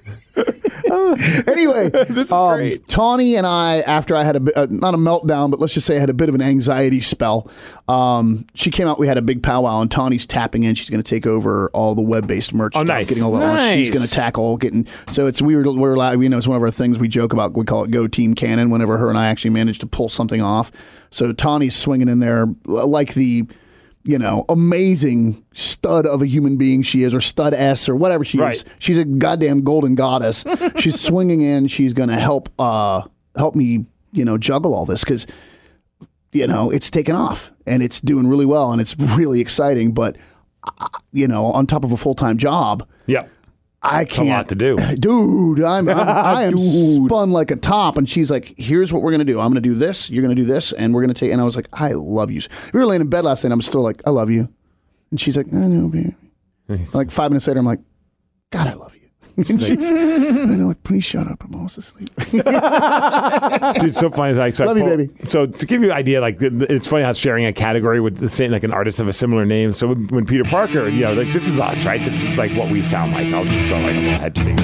Anyway, This is um, great. Tawny and I, after I had a bit, uh, not a meltdown, but let's just say I had a bit of an anxiety spell. Um, she came out, we had a big powwow, and Tawny's tapping in. She's going to take over all the web-based merch Oh, stuff, nice. getting all that launched. She's Nice. going to tackle getting. So it's weird. We're allowed, you know, it's one of our things we joke about. We call it Go Team Cannon. Whenever her and I actually manage to pull something off, so Tawny's swinging in there like the. You know, amazing stud of a human being she is, or stud S, or whatever she Right. is. She's a goddamn golden goddess. She's swinging in. She's going to help uh, help me, you know, juggle all this because, you know, it's taken off and it's doing really well and it's really exciting. But, uh, you know, on top of a full time job, Yep. I can't. lot to do. Dude, I'm, I'm, I am Dude. spun like a top. And she's like, here's what we're going to do. I'm going to do this. You're going to do this. And we're going to take, and I was like, I love you. We were laying in bed last night. And I'm still like, I love you. And she's like, I know, baby. Like five minutes later, I'm like, God, I love you. And she's, I know, like, please shut up. I'm almost asleep. Dude, it's so funny. Like, so I Love you, pull- baby. So to give you an idea, like it's funny how sharing a category with the same, like an artist of a similar name. So when, when Peter Parker, you know, like this is us, right? This is like what we sound like. I'll just go like a little head sing.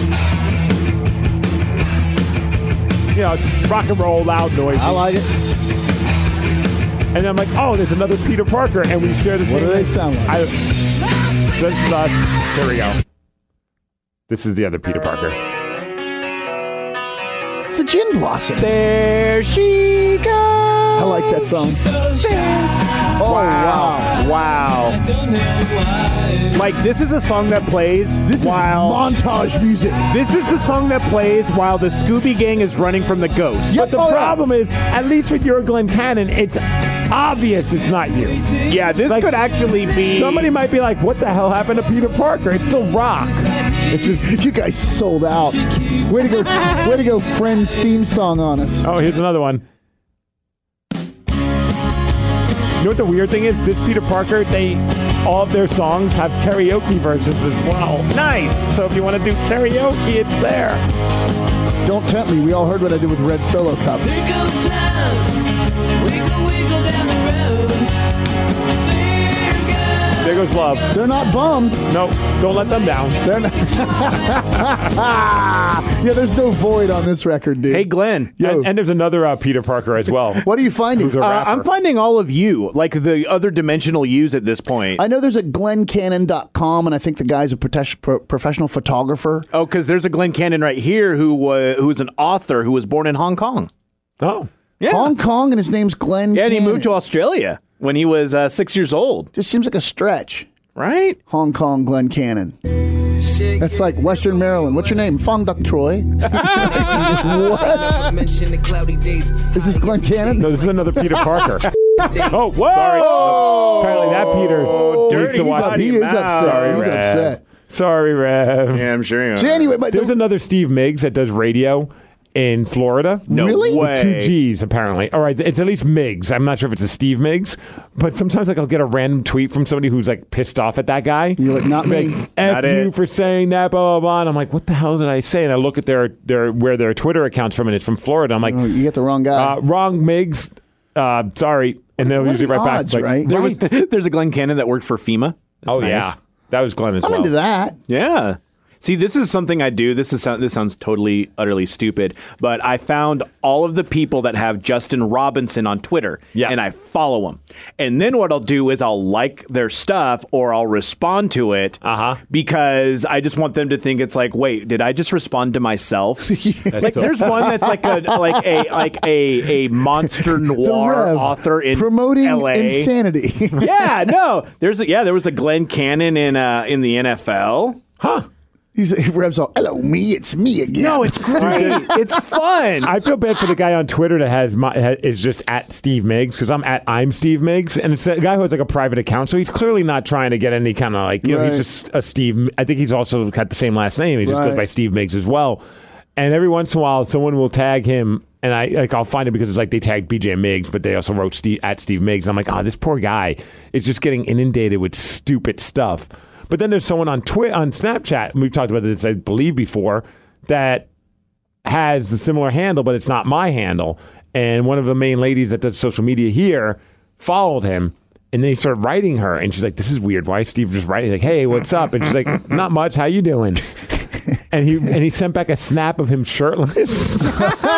You know, it's rock and roll, loud noise. I like it. And I'm like, oh, there's another Peter Parker, and we share the same. What do they name. sound like? I, so this is us. Here we go. This is the other Peter Parker. It's the Gin Blossoms. There she goes. I like that song. Oh, wow. Wow. Mike, this is a song that plays This while... is montage music. This is the song that plays while the Scooby Gang is running from the ghost. Yes, But the oh, yeah. problem is, at least with your Glenn Cannon, it's obvious it's not you. Yeah, this Like, could actually be... Somebody might be like, what the hell happened to Peter Parker? It's still rock. It's just, You guys sold out. Way to go, way to go, Friends theme song on us. oh, here's another one. You know what the weird thing is? This Peter Parker, they all of their songs have karaoke versions as well. Nice. So if you want to do karaoke, it's there. Don't tempt me. We all heard what I did with Red Solo Cup. There goes love. Wiggle, wiggle down the road. There goes. There goes love. They're not bummed. No, don't let them down. They're not. Yeah, there's no void on this record, dude. Hey, Glenn. Yo. And, and there's another uh, Peter Parker as well. What are you finding? Who's a Uh, rapper. I'm finding all of you, like the other dimensional yous at this point. I know there's a glenn cannon dot com, and I think the guy's a prote- pro- professional photographer. Oh, because there's a Glenn Cannon right here who was who was an author who was born in Hong Kong. Oh. Yeah, Hong Kong, and his name's Glenn yeah, and he Cannon. moved to Australia when he was uh, six years old. Just seems like a stretch. Right? Hong Kong, Glenn Cannon. That's like Western Maryland. What's your name? Fong Duck Troy. What? Is this Glenn Cannon? No, this is another Peter Parker. Oh, whoa! Sorry. Apparently that Peter needs to He's watch up- he it. is upset. Sorry, He's Rev. upset. Sorry, Rev. Yeah, I'm sure. You So anyway, but There's the- another Steve Miggs that does radio in Florida. No Really? way. With two G's, apparently. All right, it's at least Miggs. I'm not sure if it's a Steve Miggs, but sometimes like I'll get a random tweet from somebody who's like pissed off at that guy. You're like, not Like, me. F Not you it. for saying that, blah, blah, blah. And I'm like, what the hell did I say? And I look at their, their where their Twitter account's from, and it's from Florida. I'm like, Oh, you get the wrong guy. uh, wrong, Miggs. Uh, sorry. And they'll What are usually the right odds, back. Like, right? There was there's a Glenn Cannon that worked for FEMA. That's oh, nice. yeah. That was Glenn as I'm well. into that. Yeah. See, this is something I do. This is this sounds totally, utterly stupid, but I found all of the people that have Justin Robinson on Twitter, Yeah. and I follow them. And then what I'll do is I'll like their stuff or I'll respond to it, Uh-huh. because I just want them to think it's like, wait, did I just respond to myself? Like, so- there's one that's like a like a like a a monster The noir Rev, author in promoting L A. insanity. Yeah, no, there's a, yeah, there was a Glenn Cannon in uh, in the N F L. Huh. He's he revs all, hello, me, it's me again. No, it's great. It's fun. I feel bad for the guy on Twitter that has my ha- is just at Steve Miggs, because I'm at I'm Steve Miggs, and it's a guy who has like a private account, so he's clearly not trying to get any kind of like, you know, Right. he's just a Steve. I think he's also got the same last name. He just goes Right. by Steve Miggs as well. And every once in a while, someone will tag him, and I like I'll find it because it's like they tagged B J Miggs, but they also wrote Steve at Steve Miggs. I'm like, oh, this poor guy is just getting inundated with stupid stuff. But then there's someone on Twitter, on Snapchat, and we've talked about this, I believe, before, that has a similar handle, but it's not my handle. And one of the main ladies that does social media here followed him, and they started writing her, and she's like, "This is weird. Why is Steve just writing? Like, hey, what's up?" And she's like, "Not much. How you doing?" And he and he sent back a snap of him shirtless.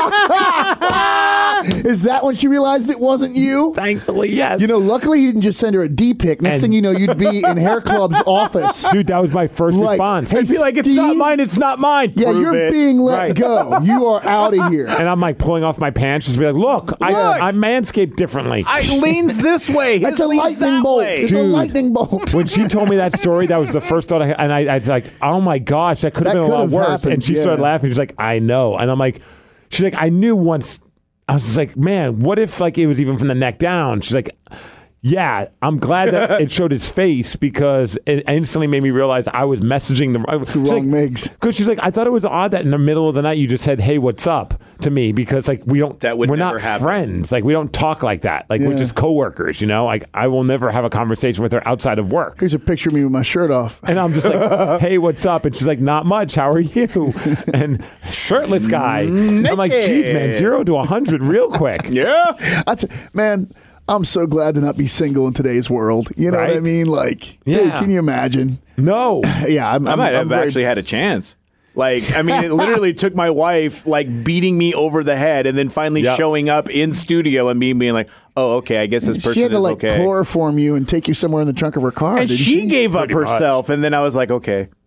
Is that when she realized it wasn't you? Thankfully, yes. You know, luckily he didn't just send her a D pic. Next And- thing you know, you'd be in Hair Club's office. Dude, that was my first Like, response. hey, I'd be like, it's not Steve? mine, it's not mine. Yeah, Prove you're it. being let Right. go. You are out of here. And I'm like pulling off my pants, just be like, "Look, I Look. I manscaped differently." I leans this way. His That's a leans lightning that bolt. way. It's a Dude. lightning bolt. When she told me that story, that was the first thought I had. And I, I was like, oh my gosh, that could have That been a lot could have worse. happened, And she yeah. started laughing. She's like, I know. And I'm like, she's like, I knew once. I was just like, man, what if like it was even from the neck down? She's like, yeah, I'm glad that it showed his face, because it instantly made me realize I was messaging the Wrong Miggs. Because she's like, I thought it was odd that in the middle of the night you just said, "Hey, what's up?" to me, because like we don't, That would we're never not happen. friends. Like we don't talk like that. Like we're Yeah. just coworkers. You know, like I will never have a conversation with her outside of work. Here's a picture of me with my shirt off. And I'm just like, "Hey, what's up?" And she's like, "Not much. How are you?" And shirtless guy. I'm like, "Geez, man, zero to a hundred real quick." Yeah. That's, man, I'm so glad to not be single in today's world. You know what I Right? mean? Like, Yeah. dude, can you imagine? No. Yeah, I'm, I I'm, might I'm have very- actually had a chance. Like, I mean, it literally took my wife like beating me over the head and then finally Yep. showing up in studio and me being like, oh, okay, I guess this person She had to is like okay. chloroform you and take you somewhere in the trunk of her car. And didn't she, she gave up Pretty much. herself, and then I was like, okay,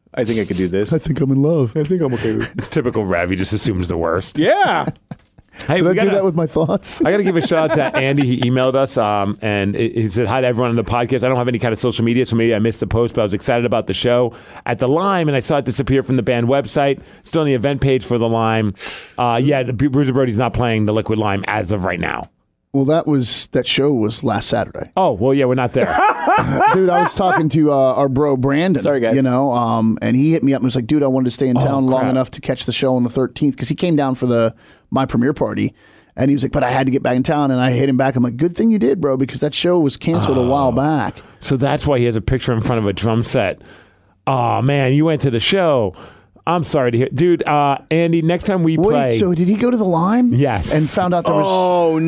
I think I could do this. I think I'm in love. I think I'm okay with It's typical Rev. He just assumes the worst. Yeah. Hey, Did we I do gotta- that with my thoughts? I got to give a shout out to Andy. He emailed us um, and he he said hi to everyone on the podcast. I don't have any kind of social media, so maybe I missed the post, but I was excited about the show at the Lime, and I saw it disappear from the band website. Still on the event page for the Lime. Uh, yeah, the Bruiser Brody's not playing the Liquid Lime as of right now. Well, that was that show was last Saturday. Oh, well, yeah, we're not there. Dude, I was talking to uh, our bro Brandon. Sorry, guys. You know, um, and he hit me up and was like, "Dude, I wanted to stay in town long crap. enough to catch the show on the thirteenth because he came down for the my premiere party." And he was like, "But I had to get back in town," and I hit him back. I'm like, "Good thing you did, bro, because that show was canceled a while back." So that's why he has a picture in front of a drum set. Oh, man, you went to the show. I'm sorry to hear. Dude, uh, Andy, next time we Wait, play. so did he go to the Lime? Yes. And found out there was. Oh,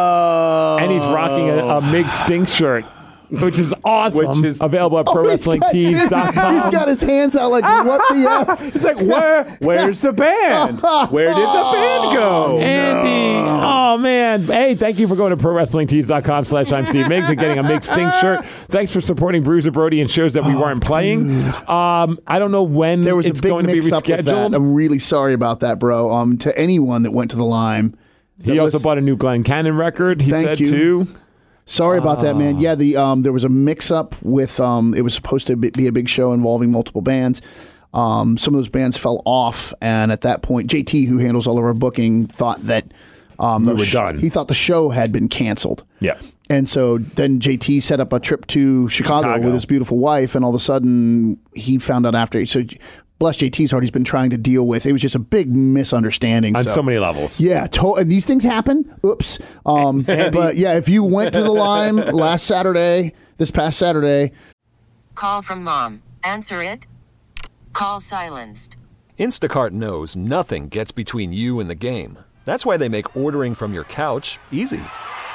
no. And he's rocking a, a Mig Stink shirt, which is awesome. Which is- available at Oh, pro he's wrestling got- tees dot com. He's got his hands out like, what the F? He's like, where? Where's the band? Where did the band go? Andy, oh man. Hey, thank you for going to pro wrestling tees dot com slash I'm Steve Miggs and getting a Mig Stink shirt. Thanks for supporting Bruiser Brody and shows that we weren't playing. Um, I don't know when There was it's a big going to be mix up with that. rescheduled. I'm really sorry about that, bro. Um, to anyone that went to the Lime. He also bought a new Glenn Cannon record, he Thank said you. too. Sorry about that, man. Yeah, the um, there was a mix-up with um, it was supposed to be a big show involving multiple bands. Um, some of those bands fell off, and at that point, J T, who handles all of our booking, thought that um, We the were done. He thought the show had been canceled. Yeah. And so then J T set up a trip to Chicago, Chicago. with his beautiful wife, and all of a sudden he found out after. So bless J T's heart, he's been trying to deal with. It was just a big misunderstanding On so, so many levels. Yeah, to- and these things happen. Oops. Um, but yeah, if you went to the Lime last Saturday, this past Saturday, Call from mom. Answer it. Call silenced. Instacart knows nothing gets between you and the game. That's why they make ordering from your couch easy.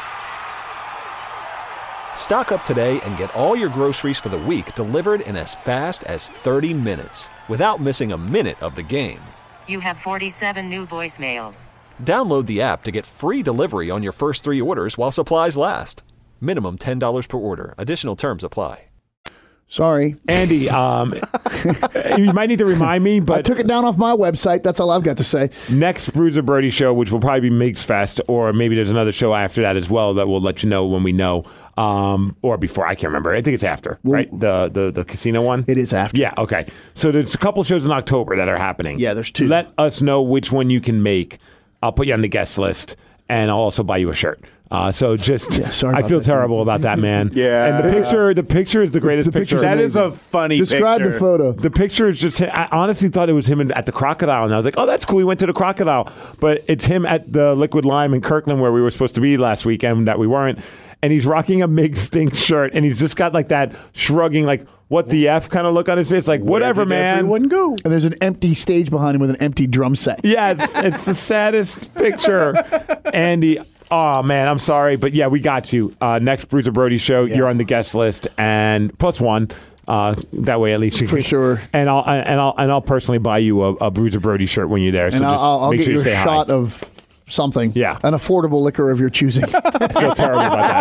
Stock up today and get all your groceries for the week delivered in as fast as thirty minutes without missing a minute of the game. You have forty-seven new voicemails. Download the app to get free delivery on your first three orders while supplies last. Minimum ten dollars per order. Additional terms apply. sorry. Andy, um, you might need to remind me, I but took it down off my website. That's all I've got to say. next Bruiser Brody show, which will probably be Migs Fest, or maybe there's another show after that as well that we'll let you know when we know, um, or before. I can't remember. I think it's after, right? The, the the casino one. It is after. Yeah. Okay. So there's a couple shows in October that are happening. Yeah, there's two. Let us know which one you can make. I'll put you on the guest list, and I'll also buy you a shirt. Uh, so just, Yeah, sorry I about feel that, terrible about that, man. Yeah. And the picture, the picture is the greatest the picture. picture's That is a amazing. funny Describe picture. the photo. The picture is just, I honestly thought it was him in, at the Crocodile, and I was like, oh, that's cool. He went to the Crocodile. But it's him at the Liquid Lime in Kirkland where we were supposed to be last weekend that we weren't. And he's rocking a Mig Stink shirt, and he's just got like that shrugging, like, what the F kind of look on his face. Like, whatever, did man. everyone go? And there's an empty stage behind him with an empty drum set. Yeah, it's, it's the saddest picture. Andy, oh, man, I'm sorry. But yeah, we got you. Uh, next Bruiser Brody show, you're on the guest list, and plus one. Uh, that way, at least you For can, sure. And I'll and I'll and I'll personally buy you a, a Bruiser Brody shirt when you're there. So And I'll, just I'll, I'll make get sure you you a say shot hi. of something. Yeah. An affordable liquor of your choosing. I feel terrible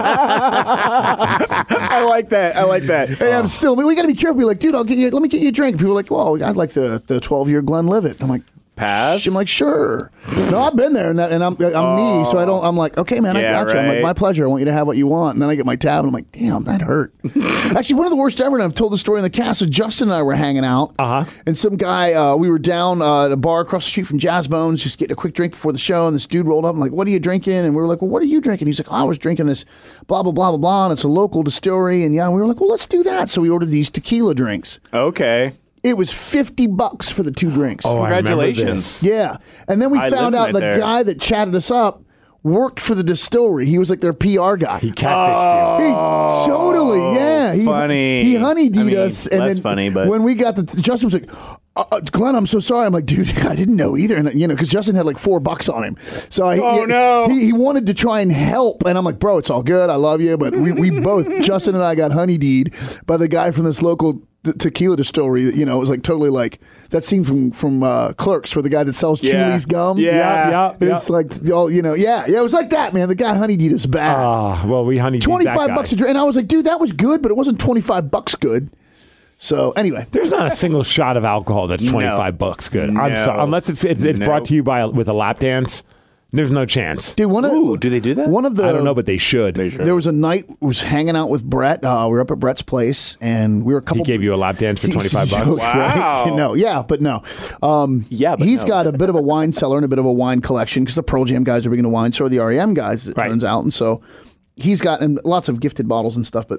about that. I like that. I like that. Hey, I'm still. We got to be careful. Be like, dude, I'll get you. Let me get you a drink. People are like, well, I'd like the the twelve year Glenlivet. I'm like, Pass? I'm like, sure. No, I've been there, and, that, and I'm I'm me, so I don't. I'm like, okay, man, I Yeah, got you. I'm like, right. my pleasure. I want you to have what you want. And then I get my tab, and I'm like, damn, that hurt. Actually, one of the worst ever. And I've told the story in the cast. So Justin and I were hanging out, Uh-huh. and some guy. Uh, we were down uh, at a bar across the street from Jazz Bones, just getting a quick drink before the show. And this dude rolled up. I'm like, what are you drinking? And we were like, well, what are you drinking? He's like, oh, I was drinking this, blah blah blah blah blah. And it's a local distillery. And yeah, and we were like, well, let's do that. So we ordered these tequila drinks. Okay. It was fifty bucks for the two drinks. Oh, I remember Congratulations. this. Yeah. And then we I found lived out right the there. guy that chatted us up worked for the distillery. He was like their P R guy. He catfished you. He totally, yeah. He, funny. He honeydeed I mean, us. And less then funny, but- when we got the, Justin was like, uh, uh, Glenn, I'm so sorry. I'm like, dude, I didn't know either. And, you know, because Justin had like four bucks on him. So I, Oh, he, no. He, he wanted to try and help. And I'm like, bro, it's all good. I love you. But we, we both, Justin and I got honeydeed by the guy from this local te- tequila distillery. You know, it was like totally like that scene from, from uh, Clerks where the guy that sells Yeah. Chuli's gum. Yeah. Yeah, yeah, It's like, all you know, yeah, yeah, it was like that, man. The guy honeydeed us bad. Ah, well, we honey twenty-five bucks a drink. And I was like, dude, that was good, but it wasn't twenty-five bucks good. So anyway, There's not a single shot of alcohol that's twenty-five bucks good. I'm No. sorry, unless it's it's, it's No. brought to you by with a lap dance. There's no chance. dude, one of Ooh, do they do that? One of the I don't know, but they should. there was a night I was hanging out with Brett. Uh, we were up at Brett's place, and we were a couple. He gave you a lap dance for twenty-five bucks. Wow. Right? No, yeah, but no. Um, Yeah, but he's no. got a bit of a wine cellar and a bit of a wine collection because the Pearl Jam guys are big into wine. So are the R E M guys, it Right. turns out. And so he's got and lots of gifted bottles and stuff. But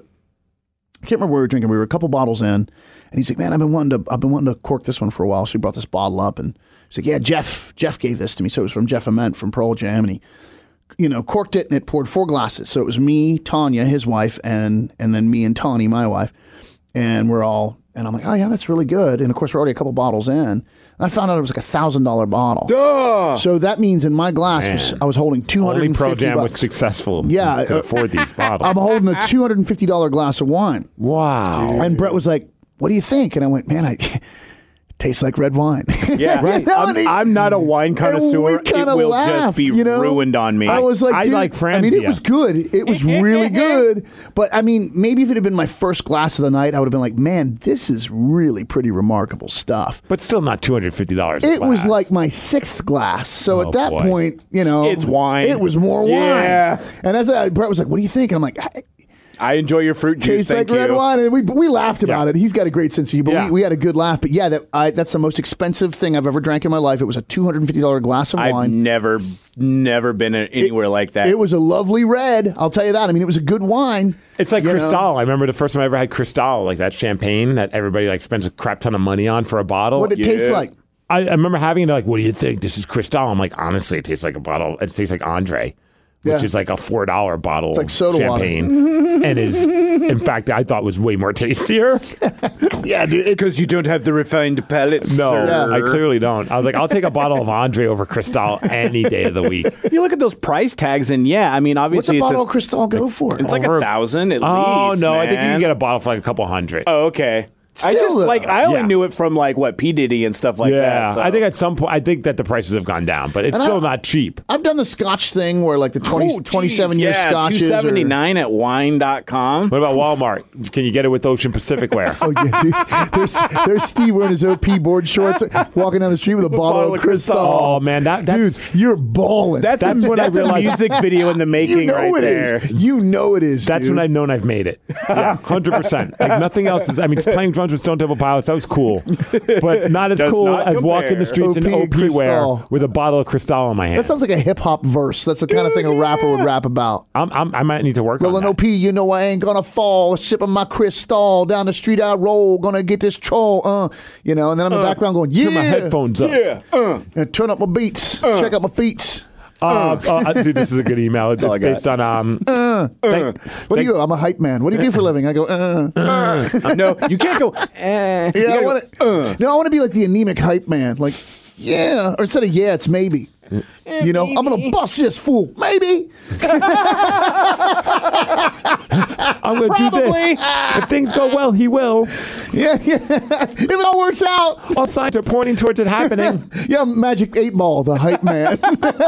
I can't remember what we were drinking. We were a couple bottles in, and he's like, "Man, I've been wanting to, I've been wanting to cork this one for a while." So he brought this bottle up, and he's like, "Yeah, Jeff, Jeff gave this to me." So it was from Jeff Ament from Pearl Jam, and he, you know, corked it, and it poured four glasses. So it was me, Tanya, his wife, and and then me and Tawny, my wife, and we're all. And I'm like, oh, yeah, that's really good. And, of course, we're already a couple bottles in. And I found out it was like a one thousand dollars bottle. Duh. So that means in my glass, was, I was holding two hundred Only fifty Pro Jam was bucks. successful. Yeah, who could uh, afford these bottles. I'm holding a two hundred fifty dollars glass of wine. wow. And Brett was like, what do you think? And I went, man, I, it tastes like red wine. Yeah, You know, I'm, and he- I'm not a wine and connoisseur. we It kinda will laughed, just be you know? ruined on me. I was like, I dude, like I mean, it Franzia. was good. It was really good. But I mean, maybe if it had been my first glass of the night, I would have been like, man, this is really pretty remarkable stuff. But still not two hundred fifty dollars. It was like my sixth glass. So Oh, at that boy. point, you know, It's wine. It was more wine. Yeah. And as I, Brett was like, what do you think? And I'm like, I, I enjoy your fruit juice. tastes like Thank red you. wine, and we we laughed about Yeah. it. He's got a great sense of humor. Yeah. We, we had a good laugh, but yeah, that I, that's the most expensive thing I've ever drank in my life. It was a two hundred and fifty dollar glass of I've wine. never, never been anywhere like that. It was a lovely red. I'll tell you that. I mean, it was a good wine. It's like you know? Cristal. I remember the first time I ever had Cristal, like that champagne that everybody like spends a crap ton of money on for a bottle. What did it taste like? I, I remember having it like, what do you think? This is Cristal. I'm like, honestly, it tastes like a bottle. It tastes like Andre, which Yeah. is like a four dollar bottle like soda water. champagne, and is in fact I thought was way more tastier. Yeah, dude. It's, because you don't have the refined palate. No, sir. I clearly don't. I was like, I'll take a bottle of Andre over Cristal any day of the week. You look at those price tags, and yeah, I mean, what's obviously, a it's, bottle a, of Cristal go for? it's like Over- a thousand at Oh least. no, I think you man. can get a bottle for like a couple hundred. Oh, okay. I Still, just though. like I only Yeah. knew it from like what P Diddy and stuff like yeah, that. so. I think at some point, I think that the prices have gone down, but it's And I- still not cheap. I've done the Scotch thing where like the twenty, Oh, twenty-seven year geez, yeah, scotches. two are- seventy-nine at wine dot com. What about Walmart? Can you get it with Ocean Pacific wear? Oh yeah, dude. There's there's Steve wearing his O P board shorts, walking down the street with a bottle, bottle of of Cristal. Cristal. Oh man, that that's, Dude, you're balling. That's, That's a, when I that's a realized- music video in the making you know right it there. is. You know it is. that's dude. when I've known I've made it. Yeah, hundred percent. Like nothing else is. I mean, playing drums with Stone Temple Pilots, that was cool, but not as Does cool not as walking compare. the streets in O P O P wear Cristal. with a bottle of Cristal in my hand. That sounds like a hip hop verse. That's the kind of thing a rapper would rap about. I'm, I'm, I might need to work on Rolling that. O P, you know I ain't gonna fall. Sipping my Cristal down the street I roll. Gonna get this troll, uh, you know. And then I'm in the background going, yeah, Turn my headphones up. Yeah. Uh. and turn up my beats. Check out my feet. Uh, uh, dude, this is a good email. It's, all it's I got. based on um. thank- What do you go? I'm a hype man. What do you do for a living? I go, uh. Uh, no, you can't go. Eh. You Yeah, I gotta want go, to. No, I want to be like the anemic hype man. Like, yeah, or instead of yeah, it's maybe. You know, I'm gonna bust this fool. Maybe. I'm going to do Probably. this. If things go well, he will. Yeah, yeah. If it all works out. All signs are pointing towards it happening. Yeah, Magic Eight Ball, the hype man.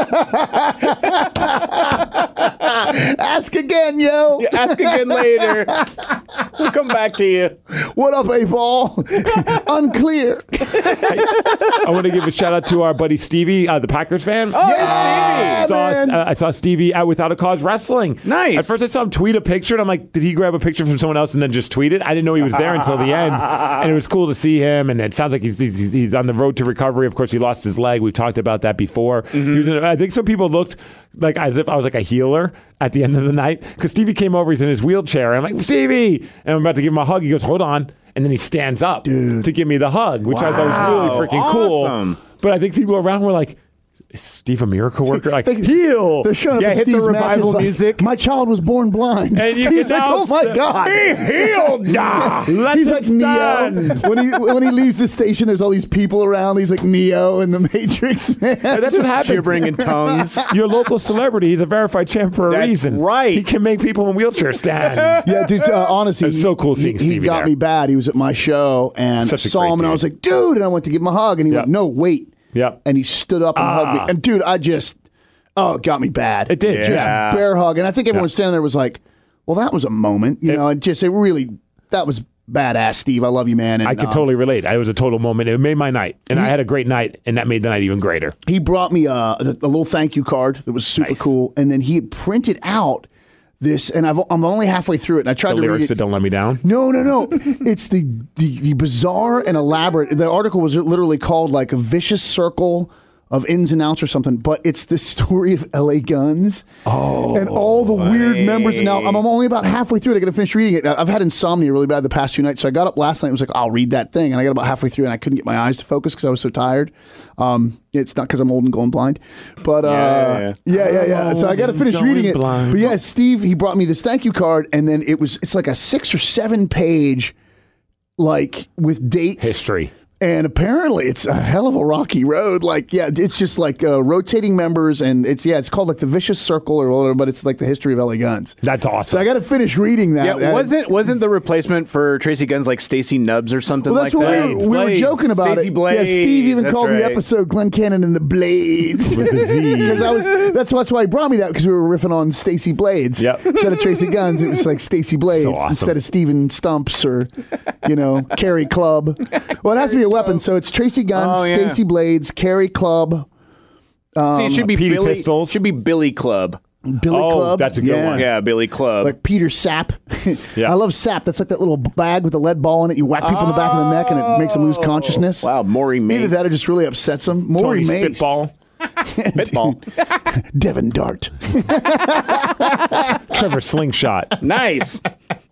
Ask again, yo. Ask again later. We'll come back to you. What up, Eight Ball? Unclear. I want to give a shout out to our buddy Stevie, uh, the Packers fan. Oh, Yeah, I saw, man. uh, I saw Stevie at Without a Cause Wrestling. Nice. At first, I saw him tweet a picture, and I'm like, did he grab a picture from someone else and then just tweet it? I didn't know he was there until the end. And it was cool to see him, and it sounds like he's, he's, he's on the road to recovery. Of course, he lost his leg. We've talked about that before. Mm-hmm. He was in, I think some people looked like as if I was like a healer at the end of the night, because Stevie came over, he's in his wheelchair, and I'm like, Stevie! And I'm about to give him a hug. He goes, hold on. And then he stands up to give me the hug, which I thought was really freaking Awesome. cool. But I think people around were like, is Steve a miracle worker? Like, They- heal! They're showing up Yeah, at hit the Steve's revival matches like, music. My child was born blind. And you Steve's can like, now oh my st- God. Be healed! Ah, let He's it like Neo. stand. When he when he leaves the station, there's all these people around. He's like Neo in the Matrix, man. That's what happens. Gibbering in tongues. Your local celebrity, he's a verified champ for a That's reason. right. He can make people in wheelchairs stand. Yeah, dude. Uh, honestly, It was so cool seeing he, he Stevie got there. me bad. He was at my show and Such a saw great him, and I dude. was like, dude. And I went to give him a hug, and he Yep. went, no, wait. Yep. And he stood up and hugged Ah. me. And dude, I just, oh, it got me bad. It did, Just yeah. bear hug. And I think everyone standing there was like, well, that was a moment. You It- know, it just, it really, that was badass, Steve. I love you, man. And, I could um, totally relate. It was a total moment. It made my night, and I had a great night, and that made the night even greater. He brought me a, a, a little thank you card that was super Nice. cool, and then he had printed out this, and I've, I'm only halfway through it, and I tried The to read lyrics it. that don't let me down. No, no, no. It's the, the the bizarre and elaborate. The article was literally called like a vicious circle of ins and outs or something, but it's the story of L A Guns. Oh, and all the weird members. Now I'm only about halfway through it. I got to finish reading it. I've had insomnia really bad the past few nights, so I got up last night and was like, I'll read that thing, and I got about halfway through and I couldn't get my eyes to focus because I was so tired. Um, it's not because I'm old and going blind, but uh, yeah, yeah, yeah. yeah. So I got to finish Going reading it. blind. But yeah, Steve, he brought me this thank you card, and then it was it's like a six or seven page, like with dates, History. and apparently it's a hell of a rocky road. Like, yeah, it's just like uh, rotating members, and it's yeah, it's called like the Vicious Circle or whatever, but it's like the history of L A Guns. That's awesome. So I got to finish reading that. Yeah, That- wasn't wasn't the replacement for Tracy Guns like Stacey Nubbs or something Well, that's like what that? we were, we were Blades. joking about Stacey it. Blades. Yeah, Steve even That's called the right. episode "Glenn Cannon and the Blades." With the Z. Because I was that's that's why he brought me that because we were riffing on Stacey Blades. Yep. Instead of Tracy Guns, it was like Stacey Blades So awesome. instead of Steven Stumps or you know Carrie Club. Well, it has to be a weapon, so it's Tracy Guns, Oh, yeah. Stacey Blades, Carrie Club, See, it should be Petey Billy. Pistols. Should be Billy Club. Billy Oh, Club. that's a good yeah. one. Yeah, Billy Club. Like Peter Sapp. Yeah. I love Sapp. That's like that little bag with the lead ball in it. You whack people in the back of the neck and it makes them lose consciousness. Wow, Maury Mace. Either that or just really upsets them. Maury Tony Mace. Spitball. Spitball. Devin Dart. Trevor Slingshot. Nice.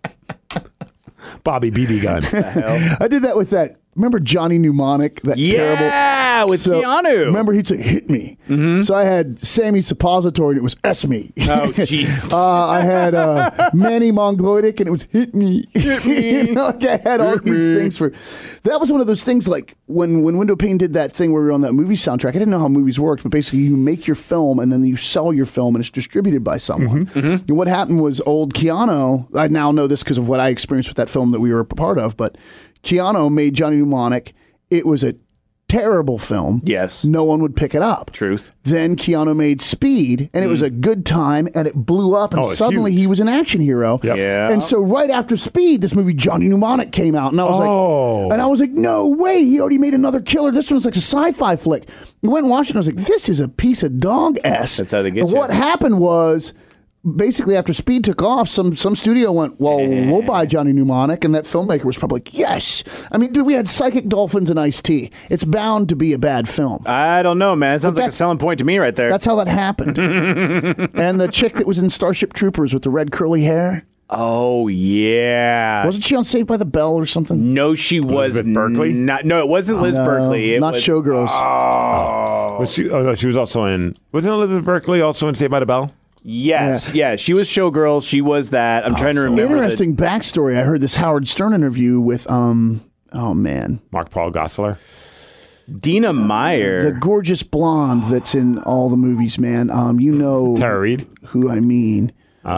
Bobby B B Gun. I did that with that. Remember Johnny Mnemonic? That terrible. Yeah, with So, Keanu. Remember he'd say, hit me. So I had Sammy Suppository and it was S me. Oh, jeez. uh, I had uh, Manny Mongoloidic and it was hit me. Hit me. You know, like I had all these things for. That was one of those things like when, when Window Pane did that thing where we were on that movie soundtrack. I didn't know how movies worked, but basically you make your film and then you sell your film and it's distributed by someone. And what happened was old Keanu, I now know this because of what I experienced with that film that we were a part of, but Keanu made Johnny Mnemonic. It was a terrible film. Yes. No one would pick it up. Truth. Then Keanu made Speed, and it was a good time, and it blew up, and Oh, it's suddenly huge. he was an action hero. Yep. Yeah. And so right after Speed, this movie Johnny Mnemonic came out, and I was Oh. like, and I was like, no way, he already made another killer. This one's like a sci-fi flick. I went and watched it, and I was like, this is a piece of dog s. That's how they get And you. what happened was. Basically, after Speed took off, some some studio went, well, we'll buy Johnny Mnemonic, and that filmmaker was probably like, yes. I mean, dude, we had Psychic Dolphins and Ice-T. It's bound to be a bad film. I don't know, man. It sounds like a that's- selling point to me right there. That's how that happened. And the chick that was in Starship Troopers with the red curly hair, Oh, yeah. wasn't she on Saved by the Bell or something? No, she was Elizabeth Berkley? Not, no, it wasn't Liz No, Berkley. It not was, Showgirls. Was she, oh, no, she was also in. Wasn't Elizabeth Berkley also in Saved by the Bell? Yes, yeah. She was Showgirl. She was that. I'm trying to remember. the- Interesting backstory. I heard this Howard Stern interview with, um, oh man, Mark Paul Gosselaar. Dina Meyer. the gorgeous blonde that's in all the movies, man. Um, you know Tara Reid. who I mean.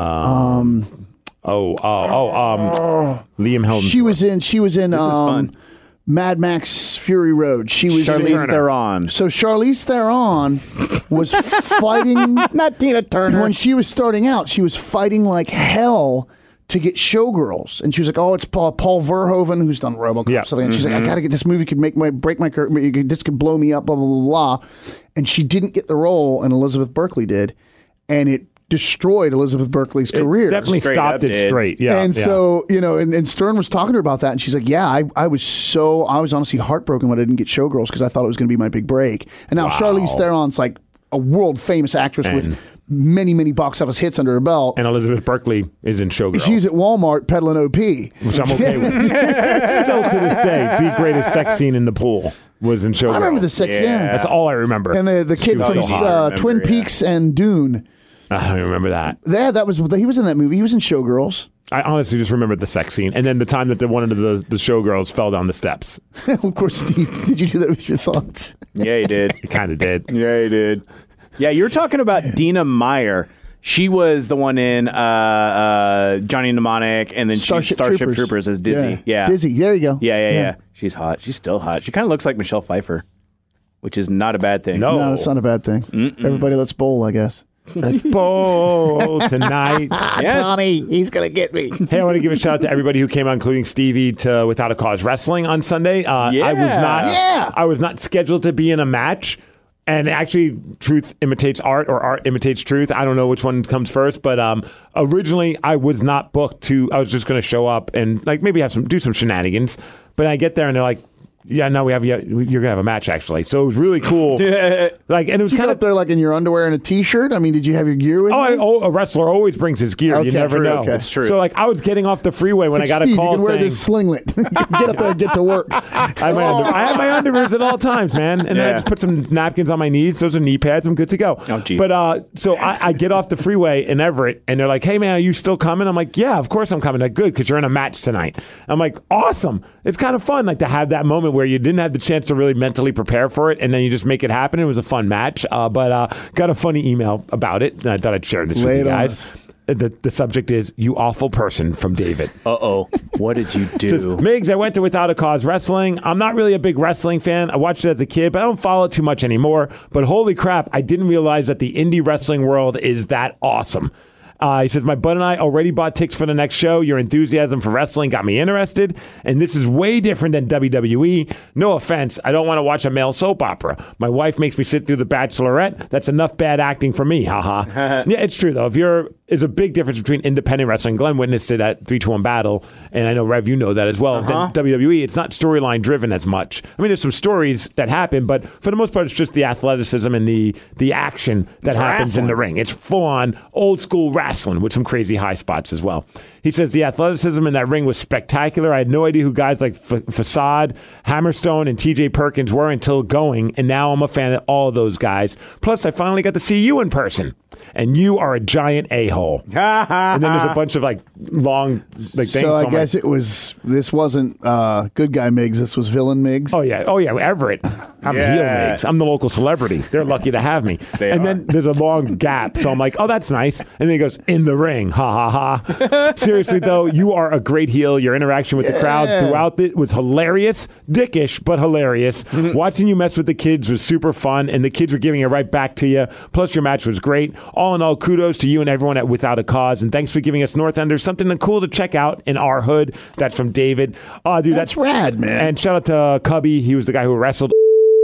Oh, oh, oh, um, Liam Helmsley. She was in. She was in. is um, fun. Mad Max Fury Road. She was. Charlize in, Theron. So Charlize Theron was fighting. Not Tina Turner. When she was starting out, she was fighting like hell to get Showgirls, and she was like, "Oh, it's Paul, Paul Verhoeven who's done RoboCop." Yeah. Something. And she's like, "I gotta get this movie. Could make my break my cur- this could blow me up." Blah blah blah blah. And she didn't get the role, and Elizabeth Berkley did, and it destroyed Elizabeth Berkley's career. Definitely Straight stopped up it did. straight. Yeah. and yeah. so, you know, and, and Stern was talking to her about that, and she's like, yeah, I, I was so, I was honestly heartbroken when I didn't get Showgirls because I thought it was going to be my big break. And now Charlize Theron's like a world famous actress And- with many, many box office hits under her belt. And Elizabeth Berkley is in Showgirls. She's at Walmart peddling O P. which I'm okay with. Still to this day, the greatest sex scene in the pool was in Showgirls. I remember the sex, yeah. Yeah. That's all I remember. And the, the kid was from so hot. uh, I remember, Twin yeah. Peaks and Dune. I don't remember that. Yeah, that was, he was in that movie. He was in Showgirls. I honestly just remember the sex scene, and then the time that the, one of the, the showgirls fell down the steps. Of course, Steve, did you do that with your thoughts? Yeah, he did. It kind of did. Yeah, he did. Yeah, you're talking about Dina Meyer. She was the one in uh, uh, Johnny Mnemonic, and then Starship she, Starship Troopers. Troopers. as Dizzy. Yeah. Dizzy, there you go. Yeah, yeah, yeah, She's hot. She's still hot. She kind of looks like Michelle Pfeiffer, which is not a bad thing. No. No, that's not a bad thing. Everybody let's bowl, I guess. Let's bowl tonight. Tony, he's gonna get me. Hey, I want to give a shout out to everybody who came out, including Stevie, to Without a Cause Wrestling on Sunday. Uh, Yeah. I was not. Yeah. I was not scheduled to be in a match. And actually, truth imitates art, or art imitates truth. I don't know which one comes first, but um, originally I was not booked to. I was just going to show up and like maybe have some do some shenanigans. But I get there and they're like, "Yeah, no, we have you're going to have a match actually." So it was really cool. Like, and it was You got kind up of. there like in your underwear and a t-shirt. I mean, did you have your gear with Oh, I, you? oh, a wrestler always brings his gear. Okay, you never true, know. okay. It's true. So like, I was getting off the freeway when I got Steve, a call you can wear saying, this slinglet. Get up there and get to work. I have, my under, I have my underwears at all times, man. And then I Yeah. just put some napkins on my knees. Those are knee pads. I'm good to go. Oh, geez. But uh, so I, I get off the freeway in Everett, and they're like, "Hey, man, are you still coming?" I'm like, "Yeah, of course I'm coming." Like, good, because you're in a match tonight. I'm like, "Awesome!" It's kind of fun, like to have that moment where you didn't have the chance to really mentally prepare for it, and then you just make it happen. It was a fun match, uh, but uh, got a funny email about it, and I thought I'd share this Lay with you it on guys. us. The, the subject is "You Awful Person" from David. Uh-oh. What did you Says, do? Migs, I went to Without a Cause Wrestling. I'm not really a big wrestling fan. I watched it as a kid, but I don't follow it too much anymore. But holy crap, I didn't realize that the indie wrestling world is that awesome. Uh, he says, my bud and I already bought tickets for the next show. Your enthusiasm for wrestling got me interested, and this is way different than W W E. No offense, I don't want to watch a male soap opera. My wife makes me sit through The Bachelorette. That's enough bad acting for me, haha. Yeah, it's true, though. If you're, there's a big difference between independent wrestling. Glenn witnessed it at three two one Battle, and I know, Rev, you know that as well. Uh-huh. Then W W E, it's not storyline driven as much. I mean, there's some stories that happen, but for the most part, it's just the athleticism and the, the action that It's happens in the wrestling. ring. It's full-on old-school wrestling with some crazy high spots as well. He says the athleticism in that ring was spectacular. I had no idea who guys like F- Facade, Hammerstone, and T J Perkins were until going, and now I'm a fan of all of those guys. Plus, I finally got to see you in person, and you are a giant a-hole. And then there's a bunch of like long like things. So I I'm like, guess it was. This wasn't uh, good guy Miggs. This was villain Miggs. Oh yeah, oh yeah, Everett. I'm Yeah. heel Migs. I'm the local celebrity. They're lucky to have me. They and are. then there's a long gap, so I'm like, oh, that's nice. And then he goes, in the ring, ha ha ha. Seriously though, you are a great heel. Your interaction with the crowd Yeah. throughout it was hilarious, dickish but hilarious. Watching you mess with the kids was super fun, and the kids were giving it right back to you. Plus, your match was great. All in all, kudos to you and everyone at Without a Cause, and thanks for giving us North Enders something cool to check out in our hood. That's from David. Oh, dude, That's rad, man. And shout out to Cubby. He was the guy who wrestled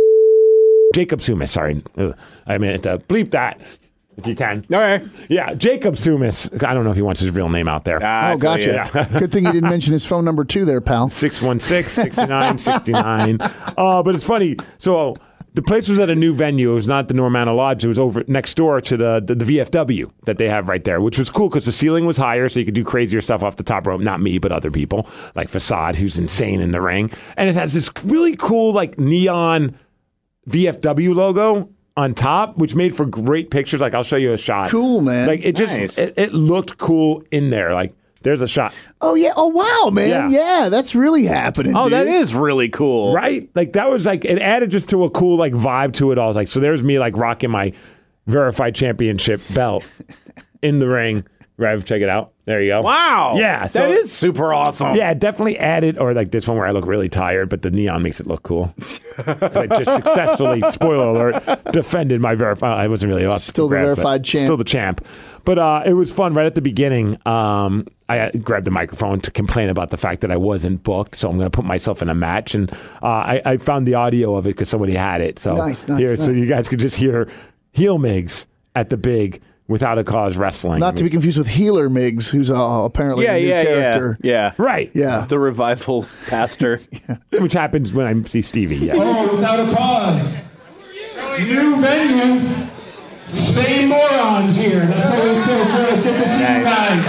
Jacob Sumis. Sorry. Ugh. I meant to bleep that if you can. All right. Yeah, Jacob Sumis. I don't know if he wants his real name out there. Ah, I Oh, feel gotcha. Yeah. Good thing you didn't mention his phone number too, there, pal. six one six, six nine six nine. Uh, but it's funny. So the place was at a new venue. It was not the Normanna Lodge. It was over next door to the, the, the V F W that they have right there, which was cool because the ceiling was higher, so you could do crazier stuff off the top rope. Not me, but other people, like Facade, who's insane in the ring. And it has this really cool, like, neon V F W logo on top, which made for great pictures. Like, I'll show you a shot. Cool, man. Like, it just, Nice. it, it looked cool in there. Like, there's a shot. Oh yeah. Oh wow, man. Yeah. Yeah, that's really happening. Oh, dude. that is really cool. Right? Like that was like it added just to a cool like vibe to it all. I was like, so there's me like rocking my verified championship belt in the ring. Rev, check it out. There you go. Wow. Yeah, so- that is super awesome. Yeah, it definitely added, or like this one where I look really tired, but the neon makes it look cool. I just successfully, spoiler alert, defended my verified. I wasn't really up Still to the grab, but verified champ. Still the champ. But uh, it was fun right at the beginning. Um, I uh, grabbed the microphone to complain about the fact that I wasn't booked, so I'm going to put myself in a match. And uh, I, I found the audio of it because somebody had it. So Nice, nice, here, so nice. you guys could just hear heel Migs at the big Without a Cause wrestling. Not to be confused with Healer Miggs, who's uh, apparently Yeah, a new yeah, character. yeah. Yeah. Right. Yeah. The revival pastor. Which happens when I see Stevie. Yeah. Oh, Without a Cause. New venue. Same morons here. That's always so good. Good to see you guys.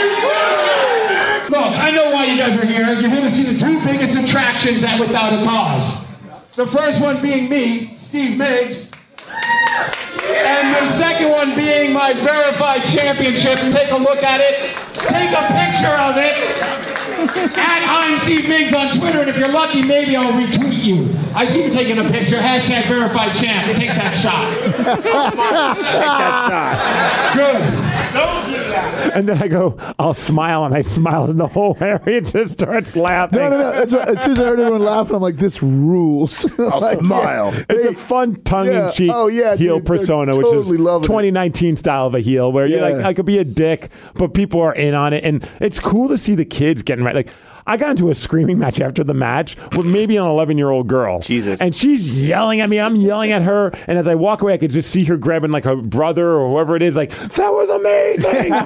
Look, I know why you guys are here. You're here to see the two biggest attractions at Without a Cause. The first one being me, Steve Miggs. And the second one being my verified championship. Take a look at it. Take a picture of it. At I'm Steve Miggs on Twitter, and if you're lucky, maybe I'll retweet you. I see you taking a picture. Hashtag verified champ. Take that shot. Take that shot. Good. Don't do that. And then I go, I'll smile, and I smile, and the whole area just starts laughing. No, no, no. That's what, as soon as I heard everyone laughing, I'm like, this rules. Like, Smile. yeah. It's They- a fun tongue-in-cheek Yeah. Oh, yeah, heel dude, they're persona, which totally is loving it. twenty nineteen style of a heel, where you're Yeah. like, I could be a dick, but people are in on it, and it's cool to see the kids getting right. Like, I got into a screaming match after the match with maybe an eleven-year-old girl. Jesus. And she's yelling at me. I'm yelling at her. And as I walk away, I could just see her grabbing like her brother or whoever it is, like, that was amazing. Which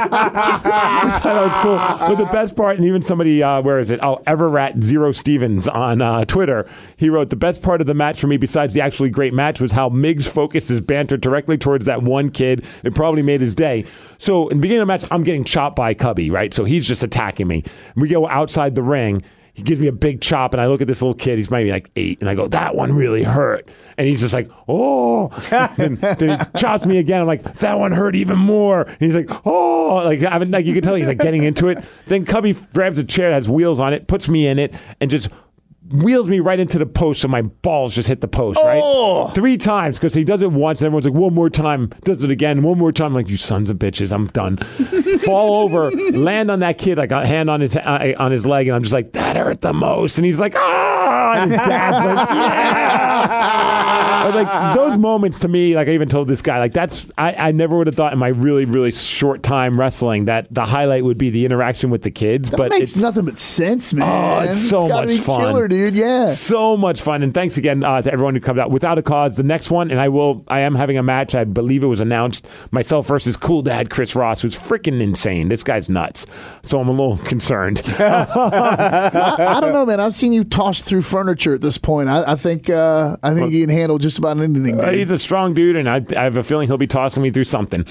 I thought was cool. But the best part, and even somebody, uh, where is it? Oh, Everrat Zero Stevens on uh, Twitter. He wrote, the best part of the match for me, besides the actually great match, was how Miggs focused his banter directly towards that one kid. It probably made his day. So in the beginning of the match, I'm getting chopped by Cubby, right? So he's just attacking me. We go outside the ring. He gives me a big chop, and I look at this little kid. He's maybe like eight, and I go, that one really hurt. And he's just like, oh. And then he chops me again. I'm like, that one hurt even more. And he's like, oh. Like, I mean, like you can tell he's like getting into it. Then Cubby grabs a chair that has wheels on it, puts me in it, and just wheels me right into the post, so my balls just hit the post, right? Oh. Three times, because he does it once, and everyone's like, one more time, does it again, one more time. I'm like, you sons of bitches, I'm done. Fall over, land on that kid, like a hand on his uh, on his leg, and I'm just like, that hurt the most. And he's like, ah! And his dad's like, yeah! But like, those moments to me, like I even told this guy, like that's, I, I never would have thought in my really, really short time wrestling that the highlight would be the interaction with the kids. That but makes it's nothing but sense, man. Oh, it's so gotta much be fun. Killer, dude. Yeah. So much fun. And thanks again uh, to everyone who comes out. Without a Cause, the next one, and I will, I am having a match. I believe it was announced, myself versus Cool Dad Chris Ross, who's freaking insane. This guy's nuts. So I'm a little concerned. I, I don't know, man. I've seen you toss through furniture at this point. I, I think uh, I think you can handle just about anything. Uh, dude. he's a strong dude, and I, I have a feeling he'll be tossing me through something.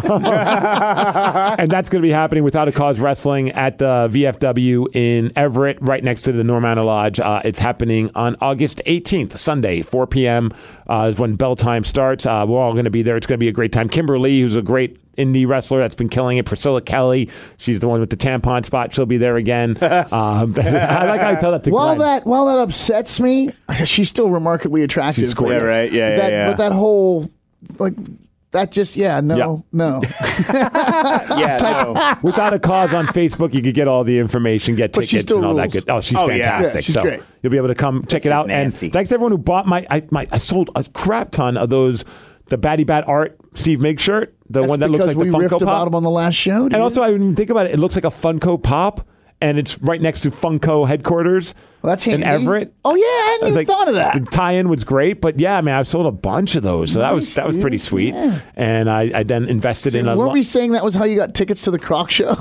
Uh, and that's going to be happening Without a Cause Wrestling at the V F W in Everett, right next to the Normanna Lodge. Uh, it's happening on August eighteenth, Sunday, four p.m. Uh, is when bell time starts. Uh, we're all going to be there. It's going to be a great time. Kimberly, who's a great indie wrestler that's been killing it. Priscilla Kelly, she's the one with the tampon spot. She'll be there again. um, I like how I tell that to While Glenn. that while that upsets me, she's still remarkably attractive. She's cool. but Yeah, right. Yeah, yeah, that, yeah. But that whole like that just yeah no Yeah. no. Yeah, no. Without a Cause on Facebook, you could get all the information, get But she tickets still and all that rules. good. Oh, she's Oh, yeah. fantastic. Yeah, she's so great. you'll be able to come check it She's out. nasty. And thanks to everyone who bought my. I, my I sold a crap ton of those. The Batty Bat Art Steve Miggs shirt, the That's one that looks because like the we riffed Funko about Pop. him on the last show. Dude. And also, I didn't think about it. It looks like a Funko Pop, and it's right next to Funko headquarters. Well, that's in handy. Everett. Oh yeah, I hadn't I was even like, thought of that. The tie-in was great, but yeah, I mean, I've sold a bunch of those, so that was Nice, that was dude. pretty sweet. Yeah. And I, I then invested in a. Weren't lo- we saying that was how you got tickets to the Croc show?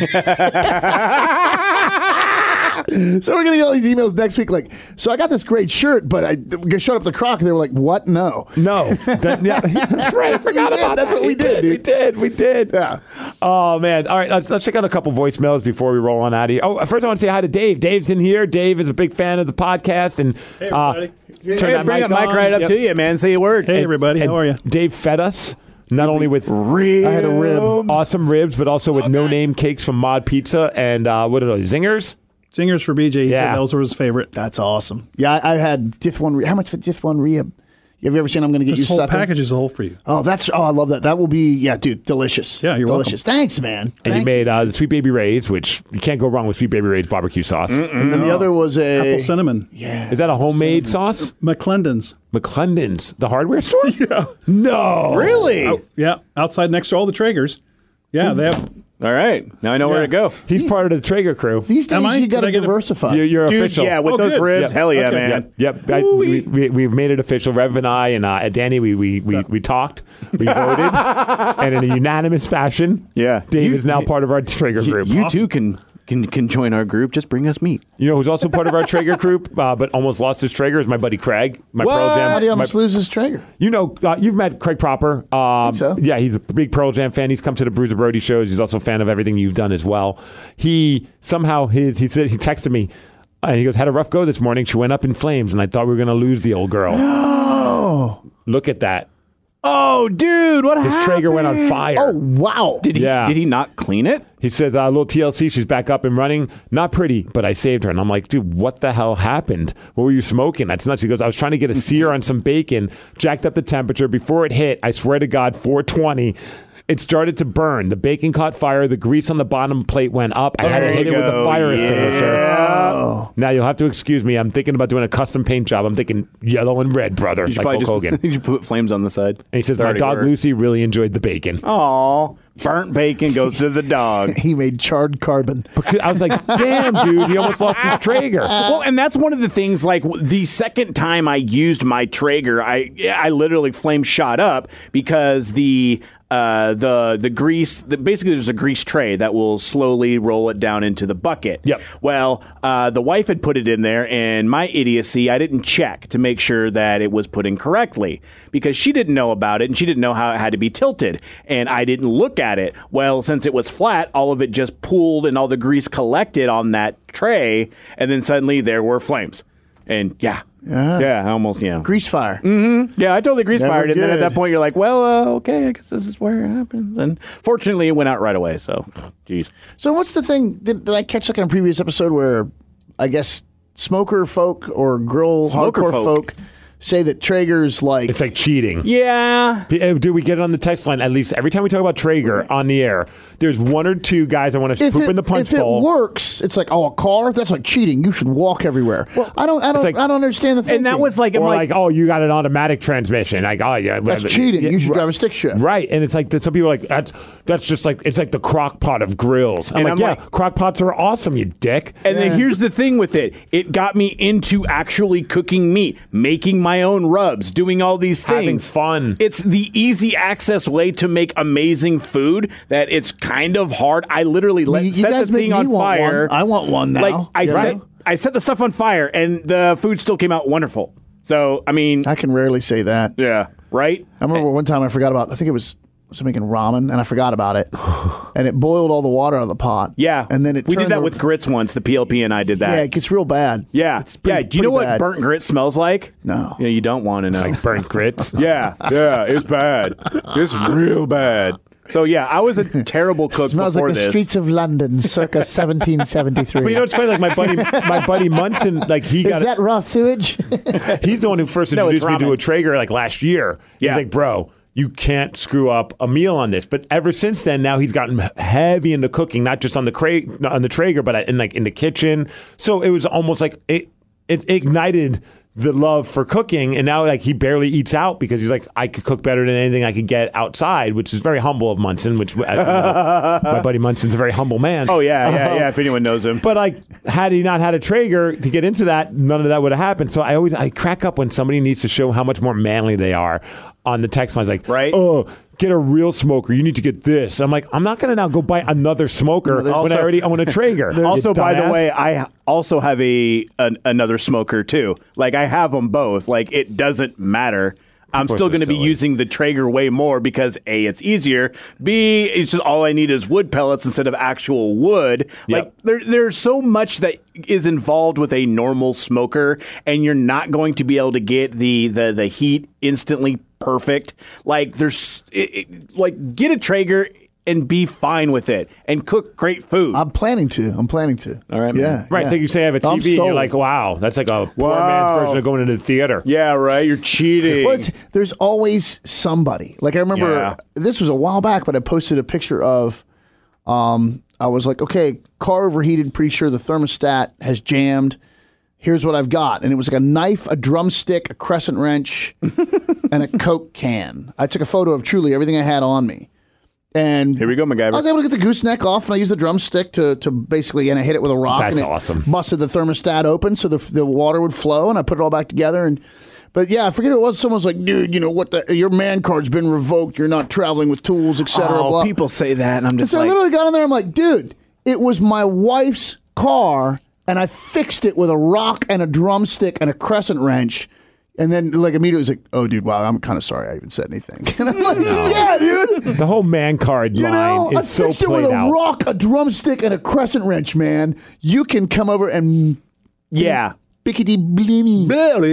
So we're gonna get all these emails next week. Like, so I got this great shirt, but I showed up at the Croc, and they were like, "What? No." No, That- yeah, that's right. I forgot We did. about That's that. what we did, We dude. did. We did. Yeah. Oh man. All right. Let's let's check out a couple voicemails before we roll on out of here. Oh, first I want to say hi to Dave. Dave's in here. Dave is a big fan of the podcast, and Hey, uh, everybody. turn Hey, that bring mic that mic on. right up Yep. to you, man. Say a word. Hey, everybody. And How are you? Dave fed us not only with Ribs. I had a rib. awesome ribs, but also with no name cakes from Mod Pizza and uh, what are those zingers? Singers for B J. He Yeah. said those were his favorite. That's awesome. Yeah, I, I had Diff One. Re- How much for Diff One Rehab? Have you ever seen I'm going to get This you whole sucker? package is a whole for you. Oh, that's oh, I love that. That will be yeah, dude, delicious. Yeah, you're delicious. Thanks, man. And he Thank made uh, the Sweet Baby Ray's, which you can't go wrong with Sweet Baby Ray's barbecue sauce. you. And then the other was a Apple cinnamon. yeah. Is that a homemade sauce? McClendon's. McClendon's, the hardware store? Yeah. No. Really? Oh, yeah, outside next to all the Traegers. Yeah, they have. All right. Now I know where to go. He's part of the Traeger crew. These days Am I? you got Did to I get a- diversify. You're, you're Dude, official. yeah, with Oh, those good. ribs, Yeah. hell yeah, Okay. man. Yep, yep. I, we, we, we've made it official. Rev and I and uh, Danny, we we, we, we talked, we voted, and in a unanimous fashion, Yeah. Dave You- is now part of our Traeger You, group. you too can, can can join our group. Just bring us meat. You know who's also part of our Traeger group, uh, but almost lost his Traeger is my buddy Craig, my What? Pearl How Jam. do you my- almost lose his Traeger? You know, uh, you've met Craig Proper. Um, Think so. Yeah, he's a big Pearl Jam fan. He's come to the Bruiser Brody shows. He's also a fan of everything you've done as well. He somehow his he said he texted me and he goes, "Had a rough go this morning. She went up in flames, and I thought we were going to lose the old girl." Oh, Look at that. Oh, dude, what His happened? Traeger went on fire. oh wow. Did he? Yeah. Did he not clean it? He says, a uh, little T L C, she's back up and running. Not pretty, but I saved her. And I'm like, dude, what the hell happened? What were you smoking? That's nuts. He goes, I was trying to get a sear on some bacon, jacked up the temperature. Before it hit, I swear to God, four twenty. it started to burn. The bacon caught fire. The grease on the bottom plate went up. I had to There hit you it with a go. fire extinguisher. Yeah. Now you'll have to excuse me. I'm thinking about doing a custom paint job. I'm thinking yellow and red, brother, You should like Hulk probably Hogan. just you should put flames on the side. And he says, They my already dog were. Lucy really enjoyed the bacon. Aw, burnt bacon goes to the dog. He made charred carbon. I was like, damn, dude, he almost lost his Traeger. Well, and that's one of the things. Like the second time I used my Traeger, I I literally flame shot up because the uh, the the grease. The, basically, there's a grease tray that will slowly roll it down into the bucket. Yep. Well, uh, the wife had put it in there, and my idiocy, I didn't check to make sure that it was put in correctly because she didn't know about it and she didn't know how it had to be tilted, and I didn't look at it. Well, since it was flat, all of it just pooled and all the grease collected on that tray, and then suddenly there were flames. And yeah, Yeah. yeah, I almost, yeah. Grease fire. Yeah, I totally grease Never fired it. And then at good. that point, you're like, well, uh, okay, I guess this is where it happens. And fortunately, it went out right away. So, geez. So what's the thing? Did, did I catch like in a previous episode where I guess smoker folk or grill Smoker hardcore folk. folk. say that Traeger's like It's like cheating. Yeah. Dude, we get it on the text line at least every time we talk about Traeger on the air. There's one or two guys that want to if poop it, in the punch if bowl. it works, it's like oh a car that's like cheating. You should walk everywhere. I don't I don't like- I don't understand the thinking. And that was like, I'm or like, like, oh, you got an automatic transmission. Like, oh, yeah. that's but- cheating. yeah, You should right. drive a stick shift. Right, and it's like that. Some people are like that's that's just like it's like the crock pot of grills. I'm And like, I'm yeah, like- crock pots are awesome, you dick. and then here's the thing with it. It got me into actually cooking meat, making my own rubs, doing all these things. Having fun. It's the easy access way to make amazing food that it's kind of hard. I literally let You- you set guys the make thing me on want fire. one. I want one now. Like I You set know? I set the stuff on fire and the food still came out wonderful. So, I mean, I can rarely say that. yeah, right? I remember one time I forgot about. I think it was was I making ramen and I forgot about it, and it boiled all the water out of the pot. Yeah. and then it We did turned that the- with grits once. The P L P and I did that. Yeah, it gets real bad. Yeah. It's pretty- yeah. Do you know pretty what bad. burnt grit smells like? No. Yeah, you don't want to know. Like burnt grits. yeah. Yeah. It's bad. It's real bad. So, yeah, I was a terrible cook Smells before like the this. streets of London, circa seventeen seventy-three. But you know what's funny? Like my buddy, my buddy Munson, like he Is got. that raw sewage? He's the one who first No, it's introduced me to ramen. a Traeger like last year. He's Yeah. like, bro, you can't screw up a meal on this. But ever since then, now he's gotten heavy into cooking, not just on the cra- on the Traeger, but in like in the kitchen. So it was almost like it it ignited the love for cooking, and now like he barely eats out because he's like, I could cook better than anything I could get outside, which is very humble of Munson. Which as you know, my buddy Munson's a very humble man. Oh, yeah. Yeah. Yeah. If anyone knows him. But like, had he not had a Traeger to get into that, none of that would have happened. So I always I crack up when somebody needs to show how much more manly they are on the text lines. Like, Right. oh, get a real smoker. You need to get this. I'm like, I'm not going to now go buy another smoker when Also- I already own a Traeger. You Also, by the dumbass. way, I also have a an, another smoker too. Like I have them both. Like it doesn't matter. I'm People are still so going to be silly. using the Traeger way more because A, it's easier. B, it's just all I need is wood pellets instead of actual wood. Like Yep. there, there's so much that is involved with a normal smoker, and you're not going to be able to get the the, the heat instantly perfect. Like there's it, it, like get a Traeger and be fine with it and cook great food. I'm planning to. I'm planning to. All right, man. Yeah. Right, yeah. so you say I have a T V, I'm and you're sold. like, wow, that's like a poor Wow. man's version of going into the theater. Yeah, right. You're cheating. Well, it's, there's always somebody. Like I remember Yeah. this was a while back, but I posted a picture of. Um, I was like, okay, car overheated. Pretty sure the thermostat has jammed. Here's what I've got, and it was like a knife, a drumstick, a crescent wrench, and a Coke can. I took a photo of truly everything I had on me, and Here we go, MacGyver. I was able to get the gooseneck off, and I used the drumstick to to basically, and I hit it with a rock. That's and it awesome. Busted the thermostat open so the the water would flow, and I put it all back together. And but yeah, I forget who it was. Someone was like, "Dude, you know what? The, your man card's been revoked. You're not traveling with tools, et cetera." oh, blah. people say that, and I'm And just so I like, literally got in there. I'm like, dude, it was my wife's car, and I fixed it with a rock and a drumstick and a crescent wrench. And then, like, immediately was like, oh, dude, wow, I'm kind of sorry I even said anything. And I'm like, yeah, dude. The whole man card You line know, I is so fixed it with played a out. rock, a drumstick, and a crescent wrench, man. You can come over and yeah. bickety bleemy.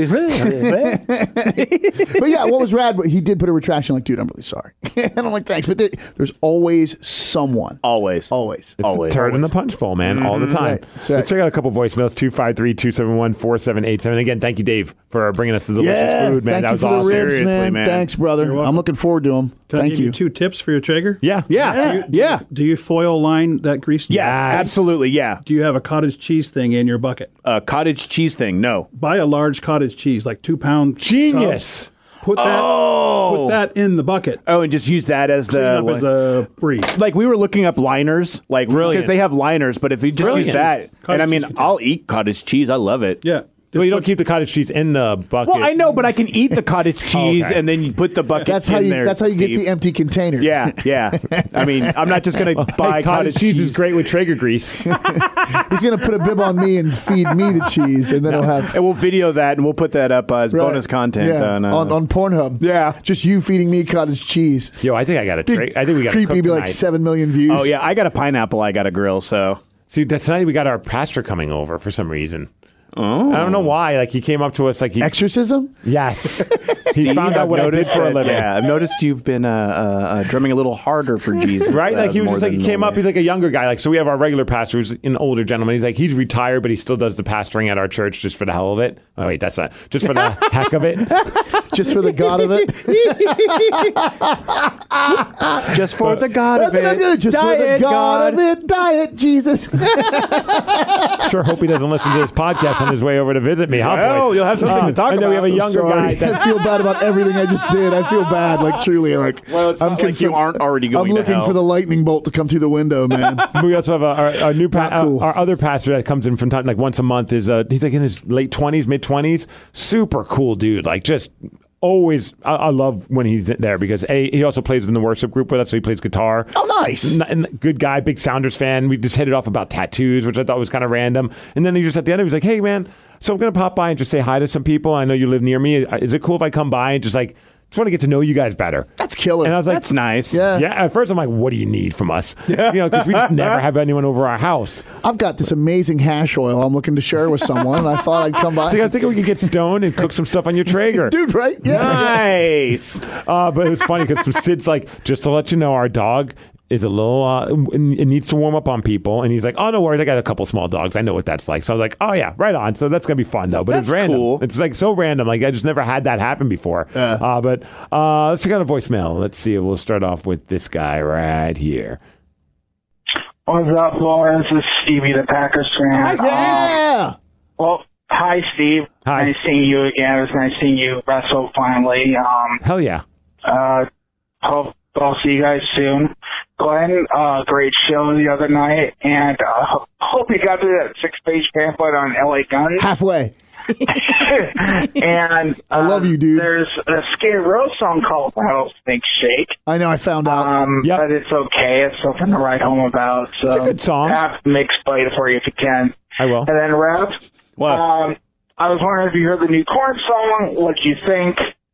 But yeah, what was rad, but he did put a retraction like, dude, I'm really sorry. And I'm like, thanks. But there, there's always someone. Always. Always. It's Always. the turd in the punch bowl, man, all the time. right. That's right. Let's check out a couple voicemails, two five three, two seven one, four seven eight seven. Again, thank you, Dave, for bringing us the delicious Yeah, food, man. thank that you was for awesome. the ribs, Seriously, man. man. Thanks, brother. I'm looking forward to them. Can I Thank give you. you. two tips for your Traeger? Yeah. Yeah, yeah. Do you foil line that grease? Yes, absolutely, yeah. Do you have a cottage cheese thing in your bucket? Uh, cottage cheese thing, no. Buy a large cottage cheese, like two pound. Genius. tub. Put that. Oh. Put that in the bucket. Oh, and just use that as Clean the up as a breeze. like we were looking up liners, like Brilliant. because they have liners. But if you just use Brilliant. that, Cottage and I mean, cheese container. I'll eat cottage cheese. I love it. Yeah. Well, Just you don't put- keep the cottage cheese in the bucket. Well, I know, but I can eat the cottage cheese, Okay. and then you put the bucket. That's how in you. there, That's how you Steve. get the empty container. Yeah, yeah. I mean, I'm not just gonna buy Hey, cottage, cheese, is great with Traeger grease. He's gonna put a bib on me and feed me the cheese, and then he'll have and we'll video that, and we'll put that up uh, as right. bonus content Yeah, on, uh, on on Pornhub. Yeah. just you feeding me cottage cheese. Yo, I think I got a Big Traeger. I think we got creepy. to Be like seven million views. Oh yeah, I got a pineapple. I got a grill. So See, that's tonight we got our pastor coming over for some reason. Oh. I don't know why. Like he came up to us like he Exorcism. Yes. he Steve, found out I've what I did noticed for a that- living. Yeah, I've noticed you've been uh, uh, uh, drumming a little harder for Jesus. Right? Like uh, he was more just like, than he came normal. up, he's like a younger guy. Like, so we have our regular pastor who's an older gentleman. He's like, he's retired, but he still does the pastoring at our church just for the hell of it. Oh, wait, that's not, just for the heck of it. Just for the God of it. just for the God That's of what I it. do. Just for the Diet God, of it. Diet Jesus. Sure hope he doesn't listen to this podcast on his way over to visit me. Huh, boy? Oh, you'll have something to talk And then we have about. a younger Sorry. guy. I That's, feel bad about everything I just did. I feel bad, like truly, like Well, it's I'm not like concerned- you aren't already going I'm to looking hell. for the lightning bolt to come through the window, man. we also have a, our, our new pa- Not cool. our, our other pastor that comes in from time like once a month is uh, he's like in his late twenties, mid twenties. Super cool dude. Like just always, I, I love when he's there because a he also plays in the worship group with us, so he plays guitar. Oh, nice. N- and good guy, big Sounders fan. We just hit it off about tattoos, which I thought was kind of random. And then he just at the end, he was like, "Hey, man, so I'm gonna pop by and just say hi to some people. I know you live near me. Is it cool if I come by and just like just want to get to know you guys better?" That's killer. And I was like, That's nice. Yeah. Yeah. At first, I'm like, "What do you need from us?" Yeah. You know, because we just never have anyone over our house. I've got this amazing hash oil I'm looking to share with someone, and I thought I'd come by. So I was thinking we could get stoned and cook some stuff on your Traeger. Dude, right? Yeah. Nice. Uh, but it was funny because Sid's like, just to let you know, our dog is a little, uh, it needs to warm up on people. And he's like, "Oh, no worries. I got a couple small dogs. I know what that's like." So I was like, "Oh, yeah, right on." So that's going to be fun, though. But That's it's random. cool. It's like so random. Like, I just never had that happen before. Uh, but uh, let's check out a voicemail. Let's see. We'll start off with this guy right here. What's up, Lawrence? This is Stevie, the Packers fan. Yeah. Well, hi, Steve. Hi. Nice seeing you again. It was nice seeing you wrestle finally. Um, Hell yeah. uh, hope I'll see you guys soon. Glenn, uh, great show the other night, and uh, ho- hope you got through that six-page pamphlet on L A Guns. Halfway. and uh, I love you, dude. There's a Skid Row song called Rattlesnake Shake. I know. I found out. Um, Yep. But it's okay. It's something to write home about. So It's a good song. Have Mix play it for you if you can. I will. And then, Rev, What? um, I was wondering if you heard the new Korn song, what you think.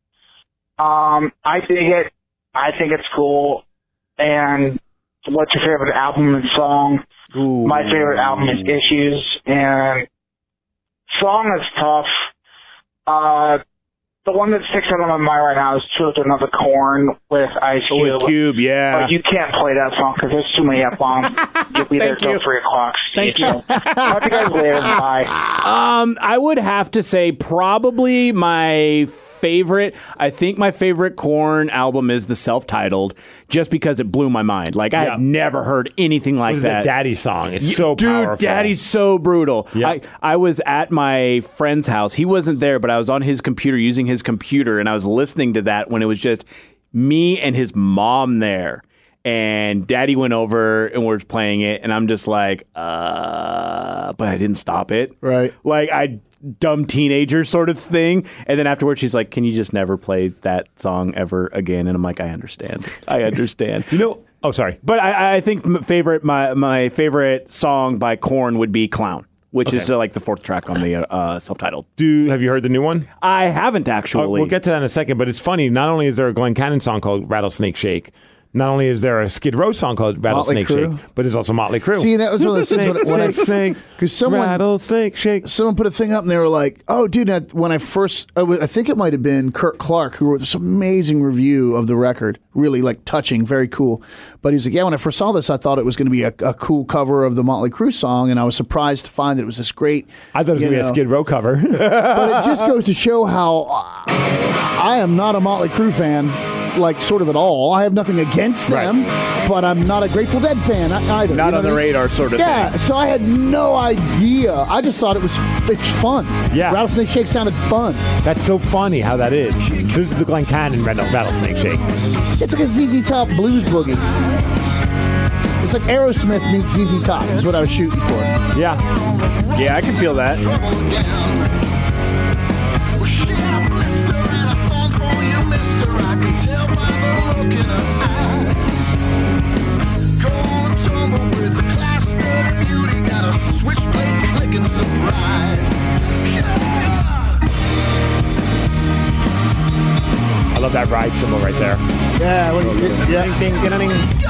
Um, I dig it. I think it's cool. And what's your favorite album and song? Ooh. My favorite album is Issues. And song is tough. Uh, the one that sticks out of my mind right now is Truth Another Korn with Ice Oh, Cube. with Cube, yeah. But you can't play that song because there's too many F-bombs. You'll be there Thank till you. three o'clock. Thank you. Talk to you guys later. Bye. Um, I would have to say probably my favorite. I think my favorite Korn album is the self-titled, just because it blew my mind. Like I Yeah. had never heard anything like This is that. the Daddy song. It's so Dude, powerful. Daddy's so brutal. Yeah. I, I was at my friend's house. He wasn't there, but I was on his computer using his computer, and I was listening to that when it was just me and his mom there. And Daddy went over and we're playing it, and I'm just like, uh, but I didn't stop it. Right. Like I dumb teenager sort of thing. And then afterwards, she's like, "Can you just never play that song ever again?" And I'm like, "I understand. I understand." You know, oh, sorry. But I, I think m- favorite my my favorite song by Korn would be "Clown," which is uh, like the fourth track on the uh, self-titled. Do have you heard the new one? I haven't Uh, actually. we'll get to that in a second, but it's funny. Not only is there a Glenn Cannon song called Rattlesnake Shake, not only is there a Skid Row song called Rattlesnake Crue. Shake, but there's also Motley Crue. See, that was one of those things when, when I Snake, because someone Rattlesnake Shake. someone put a thing up and they were like, "Oh, dude!" That, when I first, I wa- I think it might have been Kurt Clark who wrote this amazing review of the record, really like touching, very cool. But he was like, "Yeah, when I first saw this, I thought it was going to be a, a cool cover of the Motley Crue song, and I was surprised to find that it was this great." I thought it was you going to be a know, Skid Row cover. but it just goes to show how uh, I am not a Motley Crue fan. like sort of at all. I have nothing against them, but I'm not a Grateful Dead fan either. Not you know on the what I mean? radar sort of Yeah, thing. so I had no idea. I just thought it was it's fun. Yeah. Rattlesnake Shake sounded fun. That's so funny how that is. So this is the Glen Cannon Rattle- Rattlesnake Shake. It's like a Z Z Top blues boogie. It's like Aerosmith meets Z Z Top is what I was shooting for. Yeah. Yeah, I can feel that. I love that ride cymbal right there. Yeah, what do you, yeah. Ding, ding, ding, ding.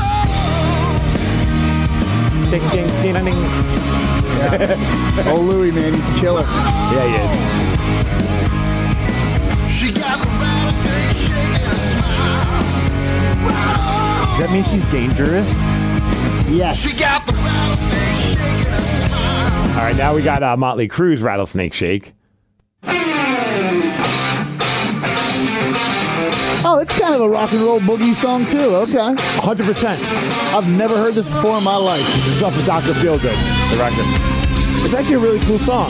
Ding, ding, ding, ding. Yeah. Old Louie, man, he's a killer. Yeah, he is. She got the rattlesnake shaking a smile. Does that mean she's dangerous? Yes. She got the rattlesnake shaking a smile. All right, now we got uh, Motley Crue's Rattlesnake Shake. Oh, it's kind of a rock and roll boogie song too. Okay, one hundred percent. I've never heard this before in my life. This is off of Doctor Feelgood, the record. It's actually a really cool song.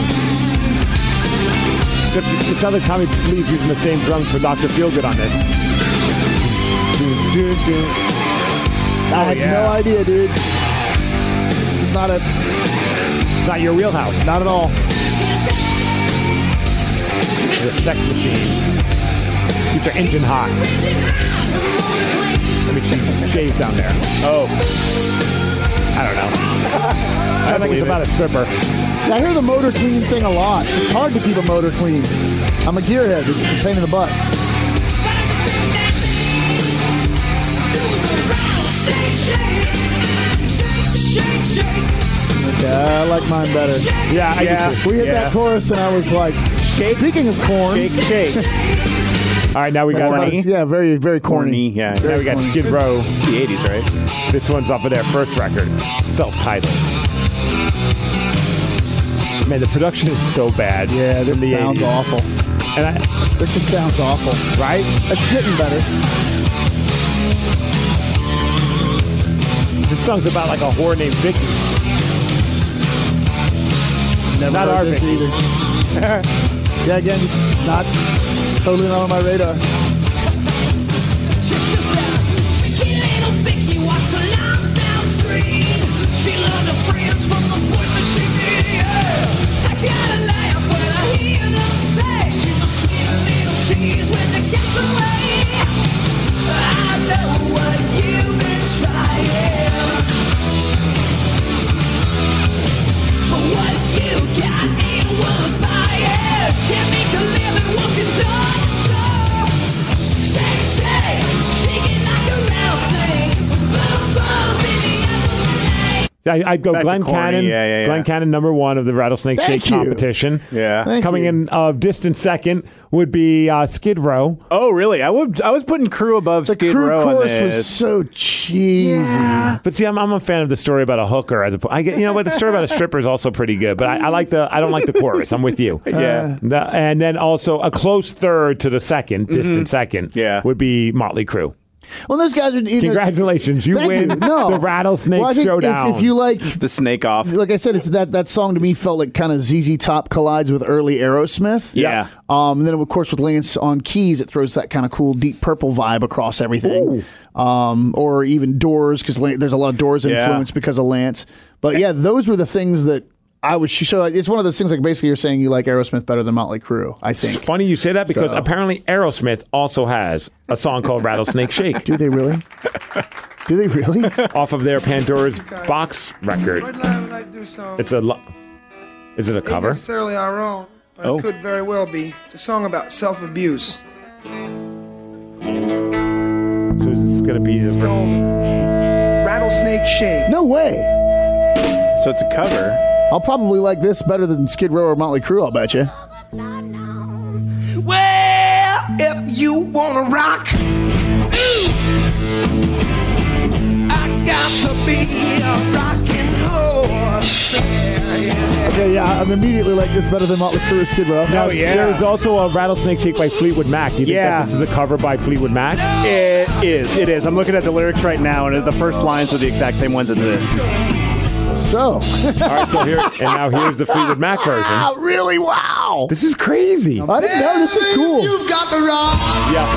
Except it sounds like Tommy Lee's using the same drums for Doctor Feelgood on this. Do, do, do. I had yeah. no idea, dude. It's not a, It's not your wheelhouse. not at all. It's a sex machine. Keeps her engine hot. I mean, she shaves down there. Oh. I don't know. Sounds like it's about a stripper. I hear the motor clean thing a lot. It's hard to keep a motor clean. I'm a gearhead. It's a pain in the butt. Yeah, I like mine better. Yeah, I Yeah. do too. We hit Yeah. that chorus and I was like, speaking of corn. Shake, shake. All right, now we That's got about- yeah, very, very corny. Corny, yeah. now we got corny. Skid Row. The eighties, right? This one's off of their first record, self-titled. Man, the production is so bad. Yeah, this from the sounds eighties. awful. And I, This just sounds awful. right? It's getting better. This song's about like a whore named Vicky. Never Not heard our this Vicky. either. Yeah, again, it's not totally not on my radar. I, I'd go Back to Glen corny. Cannon. Yeah, yeah, yeah. Glen Cannon, number one of the Rattlesnake Thank Shake you. competition. Yeah. Thank Coming you. in uh, distant second would be uh, Skid Row. Oh, really? I would. I was putting Crew above The Skid crew Row on chorus this. was so cheesy. But see, I'm, I'm a fan of the story about a hooker. As a, I get, you know, but the story about a stripper is also pretty good. But I, I like the. I don't like the chorus. I'm with you. Yeah. The- and then also a close third to the second, distant second, Yeah. would be Motley Crue. Well, those guys are. You know, Congratulations, you thank win you. No. the Rattlesnake well, I think Showdown. If, if you like, The snake off. like I said, it's that that song to me felt like kind of Z Z Top collides with early Aerosmith. Yeah. Um, and then of course with Lance on keys, it throws that kind of cool Deep Purple vibe across everything. Um, or even Doors because there's a lot of Doors Yeah. influence because of Lance. But yeah, those were the things that I was. So it's one of those things like basically you're saying you like Aerosmith better than Motley Crue. I It's think. funny you say that because So. apparently Aerosmith also has a song called Rattlesnake Shake Do they really? Do they really? off of their Pandora's Box record. Right now, I would like to do some. It's a. Lo- Is it a Ain't cover? necessarily our own, but Oh. it could very well be. It's a song about self-abuse. So is this going to be It's the. called Rattlesnake Shake. No way. So it's a cover. I'll probably like this better than Skid Row or Motley Crue. I'll bet you. Well, if you wanna rock, ooh, I got to be a rockin' whore. Okay, yeah, I'm immediately like this better than Motley Crue, Skid Row. Now, there's also a Rattlesnake Shake by Fleetwood Mac. Do you think Yeah. that this is a cover by Fleetwood Mac? It is. It is. I'm looking at the lyrics right now, and the first lines are the exact same ones in this. So, All right, so here and now here's the Fleetwood Mac version. wow, really? Wow. This is crazy. I didn't know. This is cool. You've got the rock. Yeah.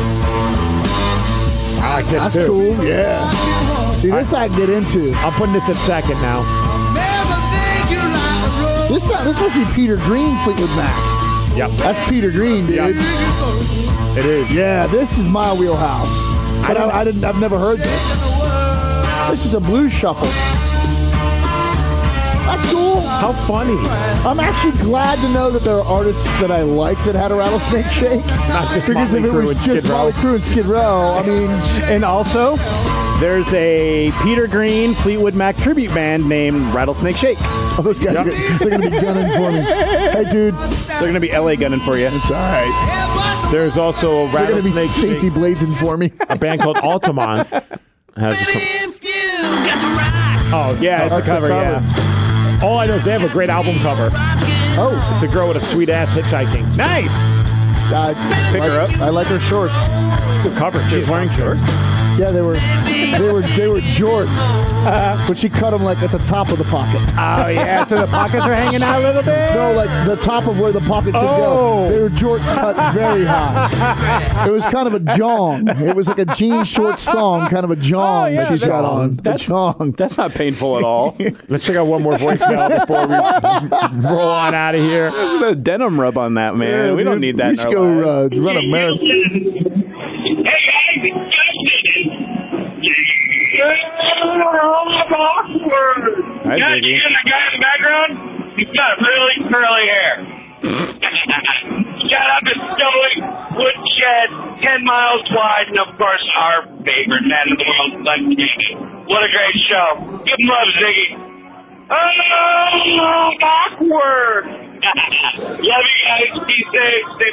I like this That's too. cool. Yeah. See, this I can get into. I'm putting this at second now. Never think you like the road. This uh, this must be Peter Green, Fleetwood Mac. Yep. That's Peter Green, dude. Yep. It is. Yeah, this is my wheelhouse. But I, I didn't. I've never heard this. This is a blues shuffle. That's cool. How funny. I'm actually glad to know that there are artists that I like that had a Rattlesnake Shake. Not just Because Motley if it Crue was and just Skid Row. Motley Crue and Skid Row, I mean, And also, there's a Peter Green Fleetwood Mac tribute band named Rattlesnake Shake. oh, those guys are, they're going to be gunning for me. Hey, dude, They're going to be L A gunning for you. it's all right. There's also a They're going to be Rattlesnake Stacey Shake, Bladesing for me. a band called Altamont. Has some, If you got to rock. oh, it's Yeah, it's a covered. cover, yeah. All I know is they have a great album cover. Oh, It's a girl with a sweet ass hitchhiking. Nice. I, Pick like, her up. I like her shorts. It's a good cover. too. She's wearing shorts. Yeah, they were, they were, they were jorts, but she cut them like at the top of the pocket. Oh, yeah. So the pockets are hanging out a little bit? No, like the top of where the pocket should Oh. go. They were jorts cut very high. It was kind of a jong. It was like a jean short thong, kind of a jong Oh, yeah, that she's that- got on. The that's- jong. That's not painful at all. Let's check out one more voicemail before we roll on out of here. There's a denim rub on that, man. Yeah, we dude, don't need that We in should our go lives. uh, run a marathon. Hey guys, it's awkward. Hi, Yeah, Ziggy. you see the guy in the background? He's got really curly hair. Shout out to Stoic Woodshed, ten miles wide, and of course our favorite man in the world, Glenn Keegan. What a great show. Give him love, Ziggy. Oh, awkward. Love you guys. Be safe. Stay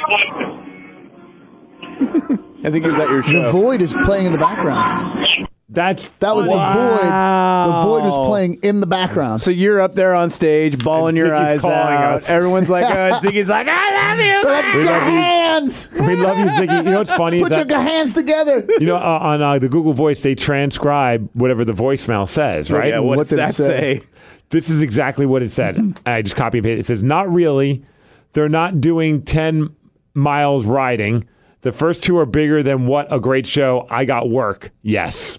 blessed. I think it was at your The show. Void is playing in the background. That's That was wow. the Void. The Void was playing in the background. So you're up there on stage, bawling And your Ziggy's eyes calling out. us. Everyone's like, uh, Ziggy's like, I love you. Like, We your love you. hands. We love you, Ziggy. You know what's funny is Put your that hands together. you know uh, on uh, the Google Voice they transcribe whatever the voicemail says, right? Yeah, what, What does did it that say? say? This is exactly what it said. I just copy and paste. It says, "Not really. They're not doing ten miles riding. The first two are bigger than what a great show. I got work. Yes."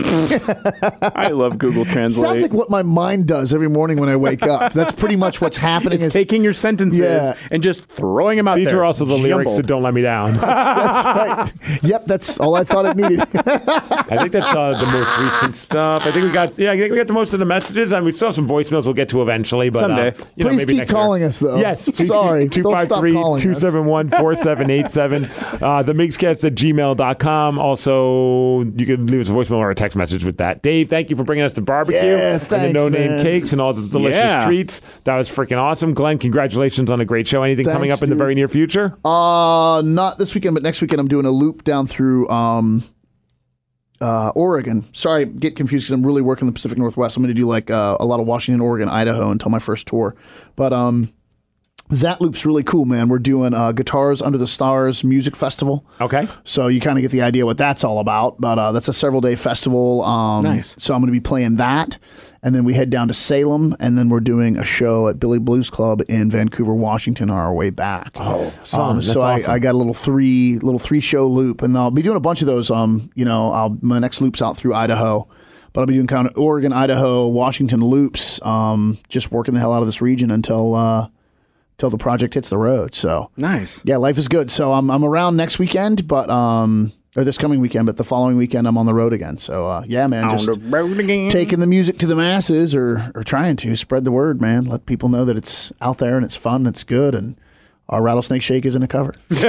I love Google Translate. Sounds like what my mind does every morning when I wake up. That's pretty much what's happening. it's is- taking your sentences Yeah. and just throwing them out These there. are also the lyrics that jumbled. "Don't Let Me Down." That's right. Yep, that's all I thought it needed. I think that's uh, the most recent stuff. I think we got yeah, I think we got the most of the messages. I mean, we still have some voicemails we'll get to eventually, but Someday. Uh, you know, Please maybe keep next year. calling us, though. Yes, please Sorry. keep- Don't stop calling us. two seven one, four seven eight seven. Uh, the Migscast at gmail dot com. Also, you can leave us a voicemail or a text message with that. Dave, thank you for bringing us the barbecue Yeah, and the thanks, no name man. cakes and all the delicious Yeah. treats. That was freaking awesome. Glenn, congratulations on a great show. Anything coming Thanks, up in the dude. very near future? Uh, not this weekend, but next weekend I'm doing a loop down through um, uh, Oregon. Sorry, get confused because I'm really working the Pacific Northwest. I'm going to do like uh, a lot of Washington, Oregon, Idaho until my first tour. But um, that loop's really cool, man. We're doing uh, Guitars Under the Stars Music Festival. Okay. So you kind of get the idea what that's all about. But uh, that's a several day festival. Um, Nice. So I'm going to be playing that. And then we head down to Salem. And then we're doing a show at Billy Blues Club in Vancouver, Washington on our way back. Oh, son, Um, that's so awesome. I, I got a little three little three show loop. And I'll be doing a bunch of those. Um, you know, I'll, my next loop's out through Idaho. But I'll be doing kind of Oregon, Idaho, Washington loops. Um, just working the hell out of this region until uh, until the project hits the road. So Nice. yeah, life is good. So I'm I'm around next weekend, but um, or this coming weekend, but the following weekend I'm on the road again. So uh, yeah, man, just On the road again. taking the music to the masses, or or trying to spread the word, man. Let people know that it's out there and it's fun, and it's good, and our Rattlesnake Shake isn't a cover.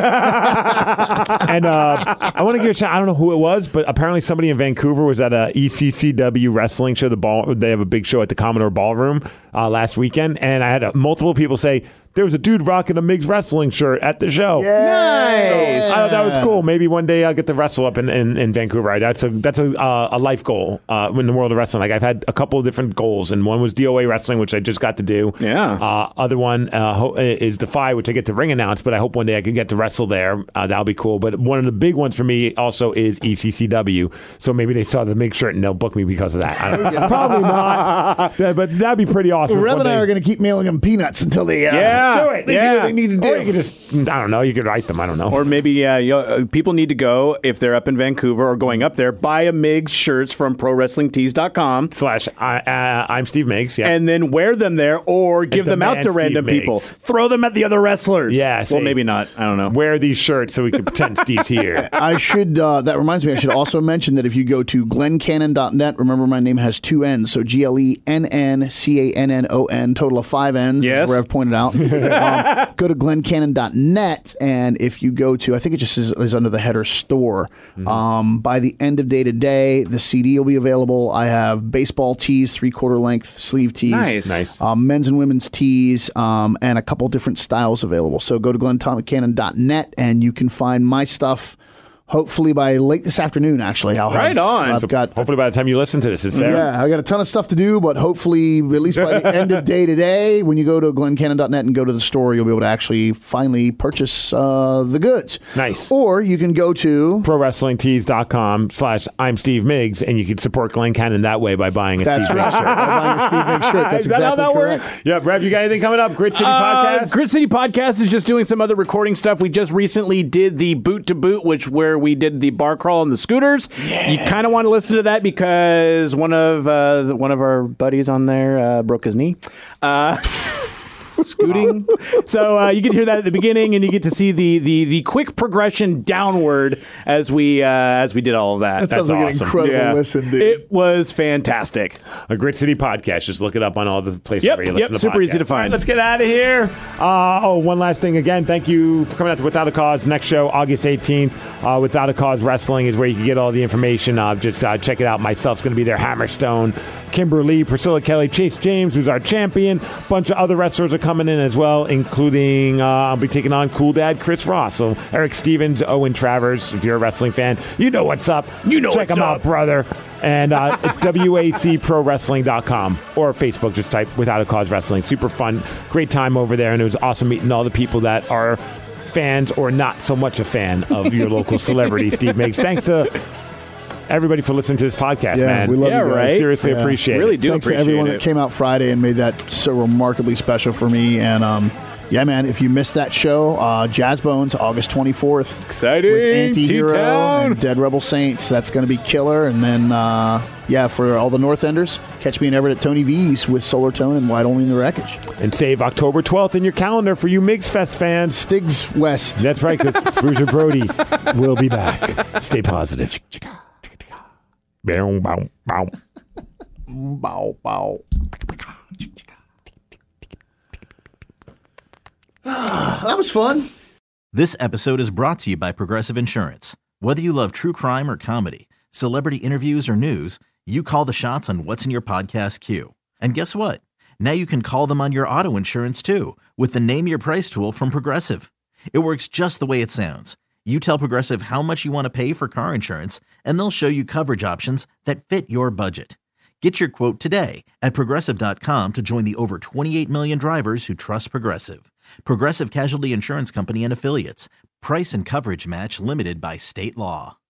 And uh, I want to give a shout. I don't know who it was, but apparently somebody in Vancouver was at a E C C W wrestling show. The ball, they have a big show at the Commodore Ballroom uh, last weekend, and I had uh, multiple people say there was a dude rocking a Migs Wrestling shirt at the show. Nice. I thought that was cool. Maybe one day I'll get to wrestle up in, in, in Vancouver. That's a that's a uh, a life goal uh, in the world of wrestling. Like I've had a couple of different goals, and one was D O A wrestling, which I just got to do. Yeah. Uh, other one uh, ho- is Defy, which I get to ring announce, but I hope one day I can get to wrestle there. Uh, that'll be cool. But one of the big ones for me also is E C C W. So maybe they saw the Mig shirt and they'll book me because of that. I don't know. Probably not. Yeah, but that'd be pretty awesome. Rev one and I day. are going to keep mailing them peanuts until they uh, Yeah. do it. They do Yeah. what they need to do. Or you could just, I don't know, you could write them. I don't know. Or maybe yeah, you know, uh, people need to go, if they're up in Vancouver or going up there, buy a Migs shirts from pro wrestling tees dot com. Slash, I, uh, I'm Steve Meigs. Yeah. And then wear them there or give them out demand to Steve random Meigs. people. Throw them at the other wrestlers. Yeah, Well, say- maybe not. I don't know. Wear these shirts so we can pretend Steve's here. I should, uh, that reminds me, I should also mention that if you go to glenn cannon dot net, remember my name has two N's, so G L E N N C A N N O N, total of five N's, Yes. as Rev pointed out. um, go to glenn cannon dot net, and if you go to, I think it just is, is under the header store, Mm-hmm. um, by the end of day today, the C D will be available. I have baseball tees, three-quarter length sleeve tees, Nice. Nice. um, men's and women's tees, um, and a couple different styles available. So go to glenn cannon dot net, and you can find my stuff. Hopefully by late this afternoon, actually. I'll Right have, on. I've So got hopefully by the time you listen to this, it's there. yeah, I got a ton of stuff to do, but hopefully, at least by the end of day today, when you go to glenn cannon dot net and go to the store, you'll be able to actually finally purchase uh, the goods. Nice. Or you can go to pro wrestling tees dot com slash I'm Steve Meigs, and you can support Glenn Cannon that way by buying a that's Steve right. Meigs shirt. By buying a Steve Meigs shirt. That's Is that how exactly that correct. works? Yeah, Rev, you got anything coming up? Grid City Uh, Podcast? Grid City Podcast is just doing some other recording stuff. We just recently did the Boot to Boot, which where we did the bar crawl on the scooters. Yeah. You kind of want to listen to that because one of uh, the- one of our buddies on there uh, broke his knee. Uh, scooting. So uh, you get to hear that at the beginning, and you get to see the the, the quick progression downward as we uh, as we did all of that. That sounds That's like awesome. an incredible Yeah. listen, dude. It was fantastic. A Grid City Podcast. Just look it up on all the places Yep, where you yep, listen to super easy to podcasts. All right, find. let's get out of here. Uh, oh, one last thing. Again, thank you for coming out to Without a Cause. Next show, August eighteenth. Uh, Without a Cause Wrestling is where you can get all the information. Uh, just uh, check it out. Myself's going to be there. Hammerstone, Kimberly, Priscilla Kelly, Chase James, who's our champion. A bunch of other wrestlers are coming in as well, including uh, I'll be taking on Cool Dad Chris Ross. So Eric Stevens, Owen Travers. If you're a wrestling fan, you know what's up. You know Check what's them up. out, brother. And uh, it's W A C pro wrestling dot com or Facebook. Just type Without a Cause Wrestling. Super fun. Great time over there. And it was awesome meeting all the people that are fans or not so much a fan of your local celebrity, Steve Meigs. Thanks to everybody for listening to this podcast, Yeah, man. we love Yeah, you guys. right? Seriously Yeah. appreciate Really it. do Thanks to appreciate everyone it. that came out Friday and made that so remarkably special for me. And um, yeah, man, if you missed that show, uh, Jazz Bones, August twenty-fourth. Exciting. With Anti-Hero T-Town. and Dead Rebel Saints. That's going to be killer. And then, uh, yeah, for all the North Enders, catch me in Everett at Tony V's with Solar Tone and Wide Only in the Wreckage. And save October twelfth in your calendar for you Meigs Fest fans. Stiggs West. That's right, because Bruiser Brody will be back. Stay positive. Bow, bow, bow. Bow, bow. That was fun. This episode is brought to you by Progressive Insurance. Whether you love true crime or comedy, celebrity interviews or news, you call the shots on what's in your podcast queue. And guess what? Now you can call them on your auto insurance too with the Name Your Price tool from Progressive. It works just the way it sounds. You tell Progressive how much you want to pay for car insurance, and they'll show you coverage options that fit your budget. Get your quote today at Progressive dot com to join the over twenty-eight million drivers who trust Progressive. Progressive Casualty Insurance Company and Affiliates. Price and coverage match limited by state law.